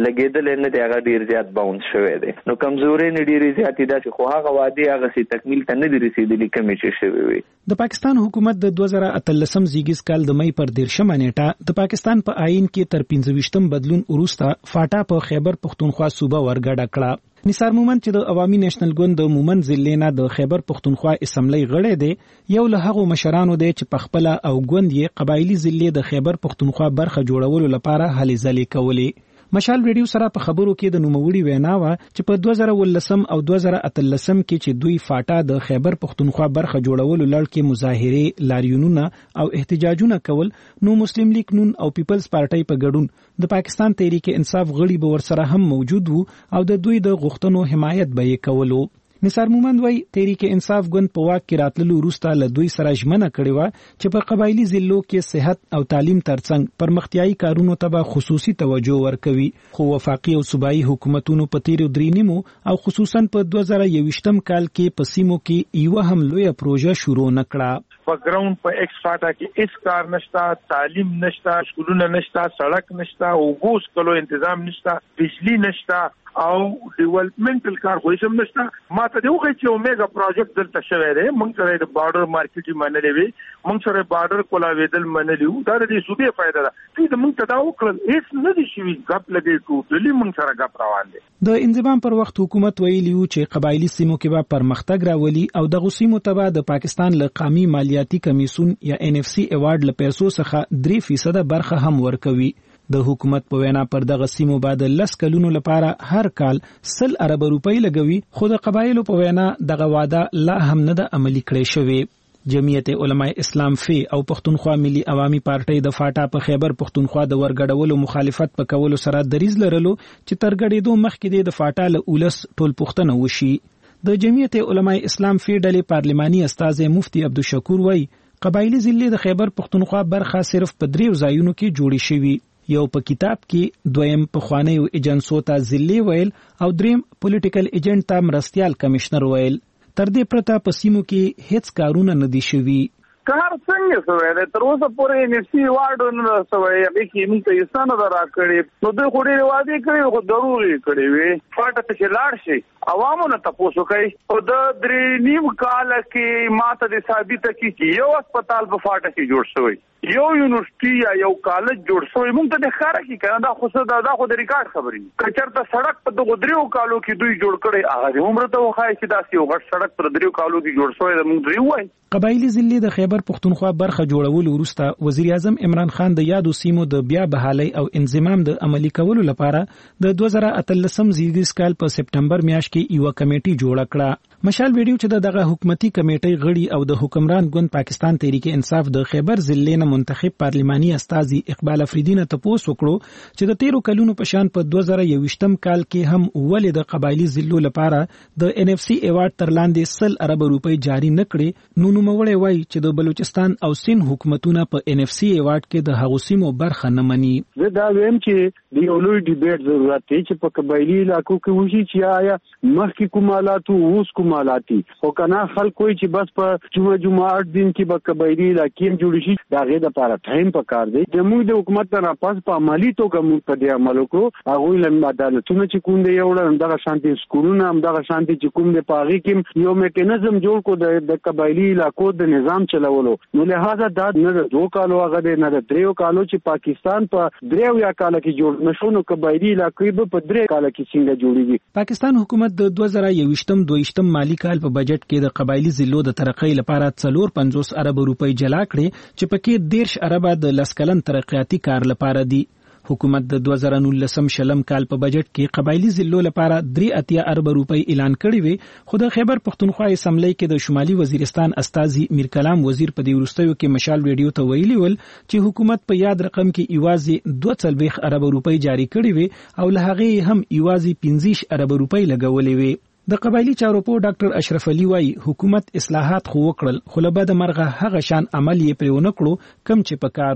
لګیدل نه دی هغه ډیر زیات باونس شوی دی. نو کمزوري نه ډیر زیات دي چې خو هغه وادي هغه سي تکمیل ته نه دي رسیدلي کمی چې شوی وي. د پاکستان حکومت د دوه زره اتلسم زیږیز کال د مې پر دیرشمه نیټه د پاکستان په آئین کې تر پنځه ویشتم بدلون وروسته فاټا په خیبر پختونخوا صوبه ورګډه کړه. نثار مومند چې د عوامي نېشنل ګوند د مومند ضلع نه د خیبر پختونخوا اسمبلی غړی دی، یو له هغو مشرانو دی چې په خپله او ګوند یې قبایلي ضلع د خیبر پختونخوا برخه جوړولو لپاره هلې ځلې کولې. مشال ریډیو سره په خبرو کې د نوموړي وینا وه چې په دوه زره ولسم او دوه زره اتلسم کې چې دوی فاټا د خیبر پختونخوا برخه جوړولو لړ کې مظاهرې، لاریونونه او احتجاجونه کول، نو مسلم لیگ نون او پیپلز پارټۍ په ګډون د پاکستان تحریک انصاف غړي به ورسره هم موجود وو او د دوی د غوښتنو حمایت به یې کولو. نثار مومند وای تحریک انصاف ګوند په واک کې راتللو وروسته له دوی سره ژمنه کړې وه چې په قبایلي ضلعو کې صحت او تعلیم ترڅنګ پرمختیایي کارونو ته به خصوصي توجه ورکوي، خو وفاقي او صوبایي حکومتونو په تیرو درې نیمو او خصوصا په دوه زره یوویشتم کال کې په سیمو کې یوه هم لویه پروژه شروع نه کړه. په ګراوند په ایکس فاټا کې هیڅ کار نشته، تعلیم نشته، سکولونه نشته، سړک نشته، اوبو سکلو تنظیم نشته، بجلی نشته او ډیولپمنټل کار خو هیڅ نشته. ما ته یو چې اومیګا پروجیکټ دلته شوی دی، موږ سره د بارډر مارکیټ منلې وي، موږ سره بارډر کولاویدل منلې وو، دا د دې صوبې فائدہ ده. چې موږ ته دا وکړل هیڅ نه دي شوي، غپ لګي ټوټلی موږ سره غپ روان دي. د انضمام پر وخت حکومت ویلی و چې قبایلی سیمو کې به پرمختګ راولي او دغه سیمو ته به د پاکستان له قومي مالیاتي کمیسون یا ان اف سی ایوارډ له پیسو څخه درې فیصده برخه هم ورکوي. د حکومت په وینا پر دغه سیمو بعد لس کلونو لپاره هر کال سل ارب روپۍ لګوي، خو د قبایلو په وینا دغه وعده لا هم نه ده عملي کړې شوې. جمعیت علماء اسلام فی او پښتونخوا ملي عوامي پارټۍ د فاټا په خیبر پښتونخوا د ورګډولو مخالفت په کولو سره دریځ لرلو چې تر ګډېدو مخکې د فاټا له اولس ټول پوښتنه وشي. د جمعیت علماء اسلام فی ډلې پارلماني استازی مفتی عبدالشکور وای قبایلی ضلع د خیبر پښتونخوا برخه صرف په دریو ځایونو کې جوړې شوي، یو په کتاب کې، دویم په خوانیو ایجنسو ته ضلع ویل او دریم پولیټیکل ایجنټ ته مرستیال کمشنر ویل. تر دې پرته په سیمو کې هیڅ کارونه نه دي شوي. کار څنګه شوی دی؟ تر اوسه پورې ان اف سی ایوارډ نه شوی، هغې کې موږ ته حصه نه ده راکړې. نو دوی خو ډېرې وعدې کړې خو دروغ یې کړې وې. فاټه ته چې لاړ شي عوامو نه تپوس وکړئ. خو د درې نیم کاله کې ما ته د ثابته کړي چې یو اسپتال په فاټه کې جوړ شوی، یو یونیورسيټي یا یو کالج جوړ شوی. موږ ته د ښکاره کړي که نه، دا خو څه دا خو د ریکارډ خبرې دي. که چېرته سړک په دغو دریو کالو کې دوی جوړ کړی، هغه دې عمره ته وښایي چې داسې یو غټ سړک پر دریو کالو کې جوړ شوی ده، موږ دوی ووایي. قبایلی ضلع د خیبر پښتونخوا برخه جوړولو وروسته وزیر اعظم عمران خان د یادو سیمو د بیا بحالۍ او انضمام د عملي کولو لپاره د دوه زره اتلسم زیږدیز کال په سپټمبر میاشت کې یوه کمیټي جوړه کړه. مشال ویډیو چې دغه حکومتي کمیټۍ غړي او د حکمران ګوند پاکستان تحریک انصاف د خیبر ضلع نه منتخب پارلماني استازي اقبال افریدي نه تپوس وکړو چې د تیرو کلونو په شان په دوه زره یوویشتم کال کې هم ولې د قبایلی ضلعو لپاره د ان اف سی ایوارډ تر لاندې سل ارب روپۍ جاري نه کړې. نو نوموړی وایي چې د بلوچستان او سند حکومتونه په ان اف سی ایوارډ کې د هغو سیمو برخه نه مني. زه دا وایم چې د یو لوی ډیبیټ ضرورت دی چې په قبایلی علاقو کې وشي چې آیا مخکې کوم حالات او اوس کوم حالات دي. خو کنه خلک کوئی چې بس په جمعه جمعه اټ دن کې به قبایلی علاقې جوړ شي، دا غي د لپاره ټایم پکار دی. زموږ د حکومت نه پاس په عملی توګه موږ په دې عمل وکړو. هغه لم عدالتونه چې کوم دی یو دغه شانتي سکولونه هم دغه شانتي چې کوم دی په هغه کې یو میکانیزم جوړ کو د قبایلی علاقو د نظام چلولو. نو لہذا دا نه د دوه کالو هغه نه د دریو کالو چې پاکستان په دریو یا کال کې جوړ نشو، نو قبایلی علاقې به په درې کال کې څنګه جوړیږي. پاکستان حکومت د دوه زره یوویشتم دویشتم مالی کال په بجټ کې د قبایلی ضلعو د ترقۍ لپاره څلور پنځوس ارب روپۍ جلا کړې چې پکې دیرش اربه د لس کلن ترقیاتي کار لپاره دي. حکومت د دوه زره نولسم شلم کال په بجټ کې قبایلی ضلعو لپاره درې اتیا ارب روپۍ اعلان کړي وي، خو د خیبر پښتونخوا اسمبلی کې د شمالي وزیرستان استازي میر کلام وزیر په دې وروستیو کې مشال ریډیو ته ویلي ول چې حکومت په یاد رقم کې ایوازي دوه څلوېښت ارب روپۍ جاری کړي وي او له هغې هم ایوازي پنځه ارب روپۍ لګولې وي. د قبایلی چارو په ډاکټر اشرف علي وایي حکومت اصلاحات خو وکړل، خو له بده مرغه هغه شان عمل یې پرې ونه کړو کم چې پکار وو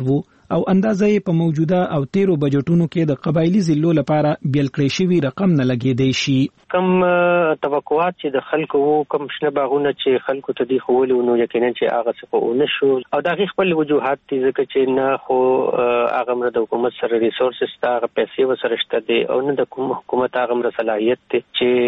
او اندازې په موجوده او تیرو بجټونو کې د قبایلی ضلعو لپاره بیل کړی شوی رقم نه لګیدای شي. کم توقعات چې د خلکو وو، کم شنه باغونه چې خلکو ته دی خولو نو یقینا چې هغه څه په ونشو او دا خپل وجوهات دي ځکه چې نه خو هغه مر د حکومت سره ریسورسز تا هغه پیسې وسره شته دي او نه د حکومت هغه مر صلاحیت دي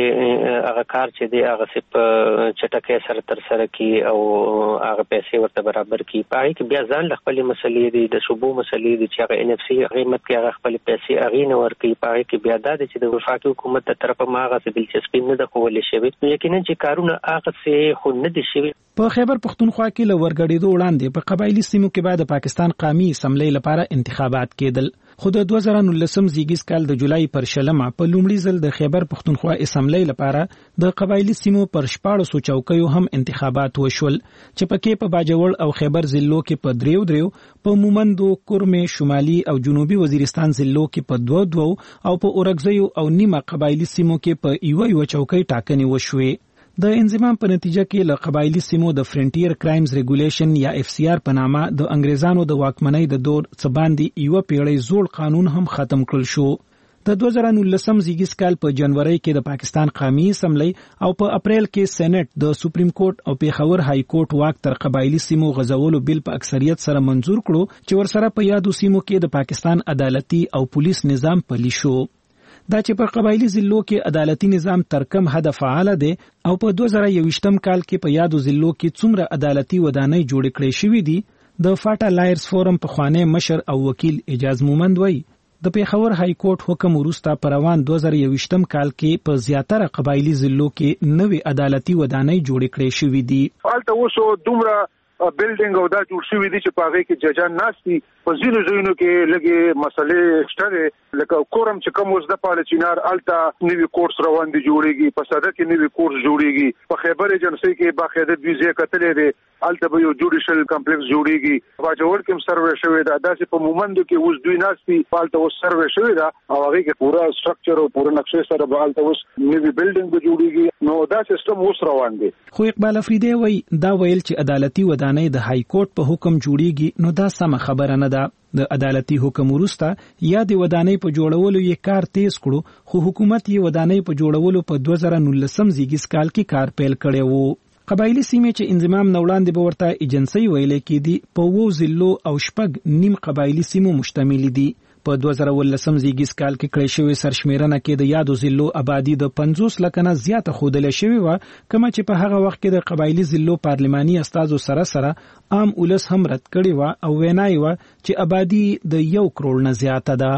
چې هغه کار چې دی هغه سپ چټکه سره تر سره کی او هغه پیسې ورته برابر کی. پای کې بیا ځان خپل مسلې دي د صوبو مسلې دي چې هغه ان اف سی قیمت کې هغه خپل پیسې اغې نه ورکي. پای کې بیا دا چې د وفاقي حکومت تر طرفه ماغه دلچسپي نه د کولې شوی یقینا چې کارونه هغه څه خو نه دي شوی. په خیبر پختونخوا کې ل ورګړېدو وړاندې په قبایلی سیمو کې بعد پاکستان قومي اسمبلی لپاره انتخابات کېدل. خو د دوه زره نولسم زیږیز کال د جولای پر شلمه په لومړي ځل د خیبر پختونخوا اسمبلی لپاره د قبایلی سیمو پر شپاړسو چوکیو هم انتخابات وشول چې پکې په باجوړ او خیبر ضلعو کې په دریو دریو، په مومندو، کورمه، شمالي او جنوبي وزیرستان ضلعو کې په دوه دوه او په اورګزیو او نیمه قبایلی سیمو کې په یو یو چوکۍ ټاکنې وشوې. د انضمام په نتیجه کې له قبایلی سیمو د فرنټیر کرایمز ریګولیشن یا اف سی آر په نامه د انګریزانو د واکمنۍ د دور څخه باندې یو پیړۍ زوړ قانون هم ختم کړل شو. د دوه زره نولسم زیږیز کال په جنوري کې د پاکستان قومي اسمبلی او په اپریل کې سېنات د سپریم کورټ او پیښور های کورټ واک تر قبایلی سیمو غزولو بل په اکثریت سره منزور کړو چې ورسره په یادو سیمو کې د پاکستان عدالتي او پولیس نظام پلی شو. دا چې په قبایلی ضلعو کې عدالتي نظام تر کم حد فعال دی او په دوه زره یوویشتم کال کې په یادو ضلعو کې څومره عدالتي ودانۍ جوړې کړې شوې دي، د فاټا لایرز فورم په خوانی مشر او وکیل اجاز مومند وایي د پیښور های کورټ حکم وروسته په روان دوه زره یوویشتم کال کې په زیاتره قبایلی ضلعو کې نوې عدالتي ودانۍ جوړې کړې شوې دي. البته اوس دومره بلډینګ او دا جوړ شوی دي چې پاغه کې ججان ناشتي په ځینو ځینو کې لګي مسلې شته لکه کورم چې کوم وز د پالچینار التا نوی کورس روان دي جوړيږي، په صدر کې نوی کورس جوړيږي، په خیبر ایجنسی کې باقاعده ویزه کتلې دي، التا به یو جوډیشل کمپلیکس جوړيږي، باجوړ کې سروې شوی دا داسې په مومندو کې وز دوی ناشتي التا وس سروې شوی دا او هغه کې پورا سټرکچر او پورا نقشه سره به التا وس نوی بلډینګ به جوړيږي. نو دا سیستم اوس روان دی. خو اقبال افریدی وایي دا ویل چې عدالتي ودانۍ د های کورټ په حکم جوړیږي نو دا سم خبره نه ده. د عدالتي حکم وروسته یا د ودانۍ په جوړولو یې کار تیز کړو، خو حکومت یې ودانۍ په جوړولو په دوه زره نولسم زیږیز کال کې کار پیل کړی وو. قبایلی سیمې چې انضمام نه وړاندې به ورته ایجنسۍ ویلې کېدي په اوو ضلعو او شپږ نیم قبایلی سیمو مشتمل دي. په دوه زره ولسم زیږیز کال کې کړی شوی سرشمیرنه کې د یادو ضلعو آبادی د پنځوس لکه نه زیاته ښودل شوې وه، کومه چې په هغه وخت کې د قبایلی ضلعو پارلماني استازو سره سره عام ولس هم رد کړې وه او وینا یې وه چې آبادی د یو کروڑ نه زیاته ده.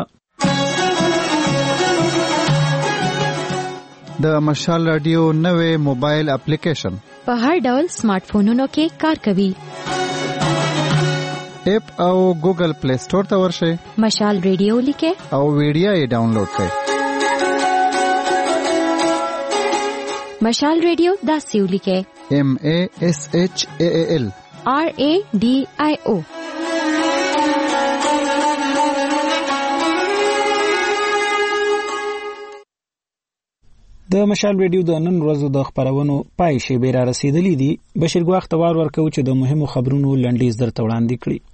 د مشال رادیو نوې موبایل اپلیکیشن په هر ډول سمارټ فونونو کې کار کوي. اپ او ګوګل پلی سٹور ته ورشئ، مشال ریډیو لیکه او ویډیو یې ډاونلوډ کړئ. مشال ریډیو داسې ولیکه ایم ای ایس ایچ ای ایل آر ای ډی آی او. د مشال ریډیو د نن ورځو د خبرونو پای شیبې را رسیدلې دي. بشیر ګواخ توار ورکو چې د مهمو خبرونو لنډیز درته وړاندې کړي.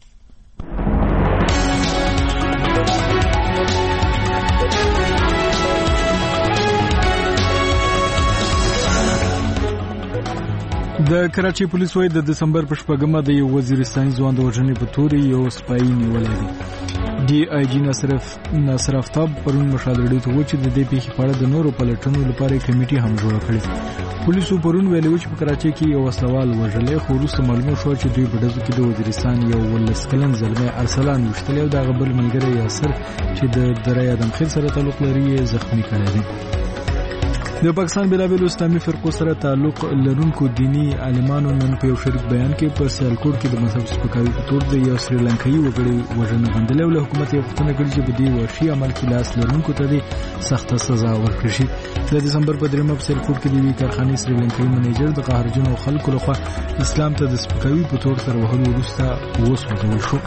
د کراچي پولیس وايي د دسمبر په شپږمه د یو وزیرستاني ځوان د وژنې په تورې یو سپایي نیولی دی. ډي آی جی ناصر ناصر افتاب پرون مشال ریډیو ته وویل چې د دې پیښې په اړه د نورو پلټنو لپاره کمیټي هم جوړه کړې. پولیسو پرون ویلي و چې په کراچي کې یو وسلوال وژلی، خو وروسته معلومه شوه چې دوی په ډزو کې د وزیرستان یو ولس کلن زلمی ارسلان ویشتلی او د هغه بل ملګری یاسر چې د دره ادمخیل سره تعلق لري یې زخمي کړی دی. د پاکستان بېلابېلو اسلامي فرقو سره تعلق لرونکو دیني عالمانو نن په یو شریک بیان کې په سیالکوټ کې د مذهب سپکاوي په تور د یو سریلانکایي وګړي وژنه غندلې او له حکومت یې غوښتنه کړې چې په دې وحشي عمل کې لاس لرونکو ته دې سخته سزا ورکړل شي. د دسمبر په دریمه په سیالکوټ کې د یوې کارخانې سریلانکایي منیجر د قهرجنو خلکو لخوا اسلام ته د سپکاوي په تور سره وهلو وروسته وسوځول شو.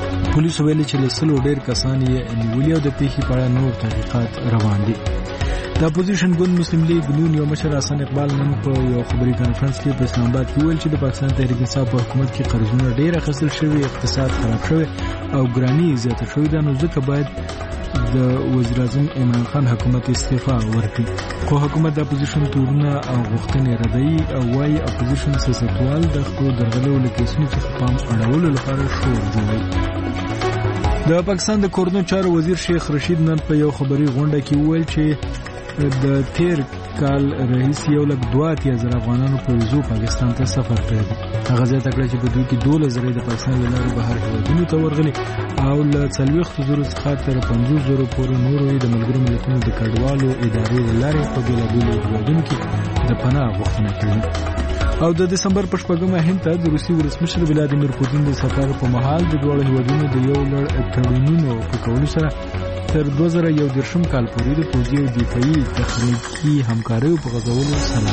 پولیسو ویلي چې له سلو ډېر کسان یې نیولي او د پیښې په اړه نور تحقیقات روان دي. د اپوزیشن ګوند مسلم لیگ نون یو مشر حسن اقبال نن په یو خبري کانفرنس کې په اسلام آباد کې ویل چې د پاکستان تحریک انصاف په حکومت کې قرضونه ډېر اخیستل شوی، اقتصاد خراب شوی او ګرانی زیاته شوی ده، نو ځکه باید د وزیر اعظم عمران خان حکومت استعفا ورکړي. خو حکومت د اپوزیشن تورونه او غوښتنې ردوي او وايي اپوزیشن سیاستوال د خپل درغلو له کیسونو څخه پام اړولو لپاره شور جوړوي. د پاکستان د کورونو چارو وزیر شیخ رشید نن په یو خبري غونډه کې وویل چې د تیر کال رئیس یو لک دوه اتیا زره افغانانو په ویزو پاکستان ته سفر کړی دی. هغه زیاته کړه چې په دوی کې دولس زره د پاکستان له لارې بهر هیوادونو ته ورغلي او له څلوېښتو زرو څخه تر پنځوس زرو پورې نورو یې د ملګرو ملتونو د کډوالو ادارې له لارې په بېلابېلو هیوادونو کې د پناه غوښتنه کړې. او د دسمبر په شپږمه هند ته د روسي ولسمشر ولادیمیر پوتین د سفر په مهال د دواړو هیوادونو د یو لړ تړونونو په کولو سره تر دوه زره یو دېرشم کال پورې د پوځي او دفاعي تخنیکي همکاریو په غځولو سره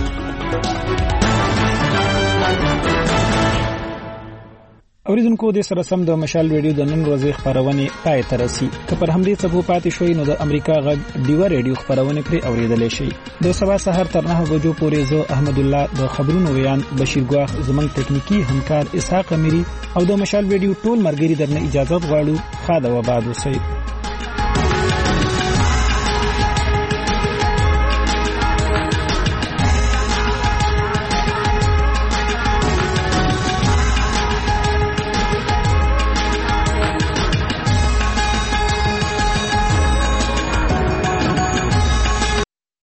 اوریدونکو د سره سم د مشال ریډیو د نن ورځې خبرونه پای ته رسي. که پر همدې څه پاتې شوي نو د امریکا غږ ډیوا ریډیو خبرونه پرې اوریدلای شي. د سبا سحر تر نه بجو پورې زه احمد الله د خبرونو ویان بشیر ګواخ زمنګ ټکنیکی همکار اسحاق اميري او د مشال ریډیو ټول مرګري درنه اجازه غواړو. خاله و بعد وسي.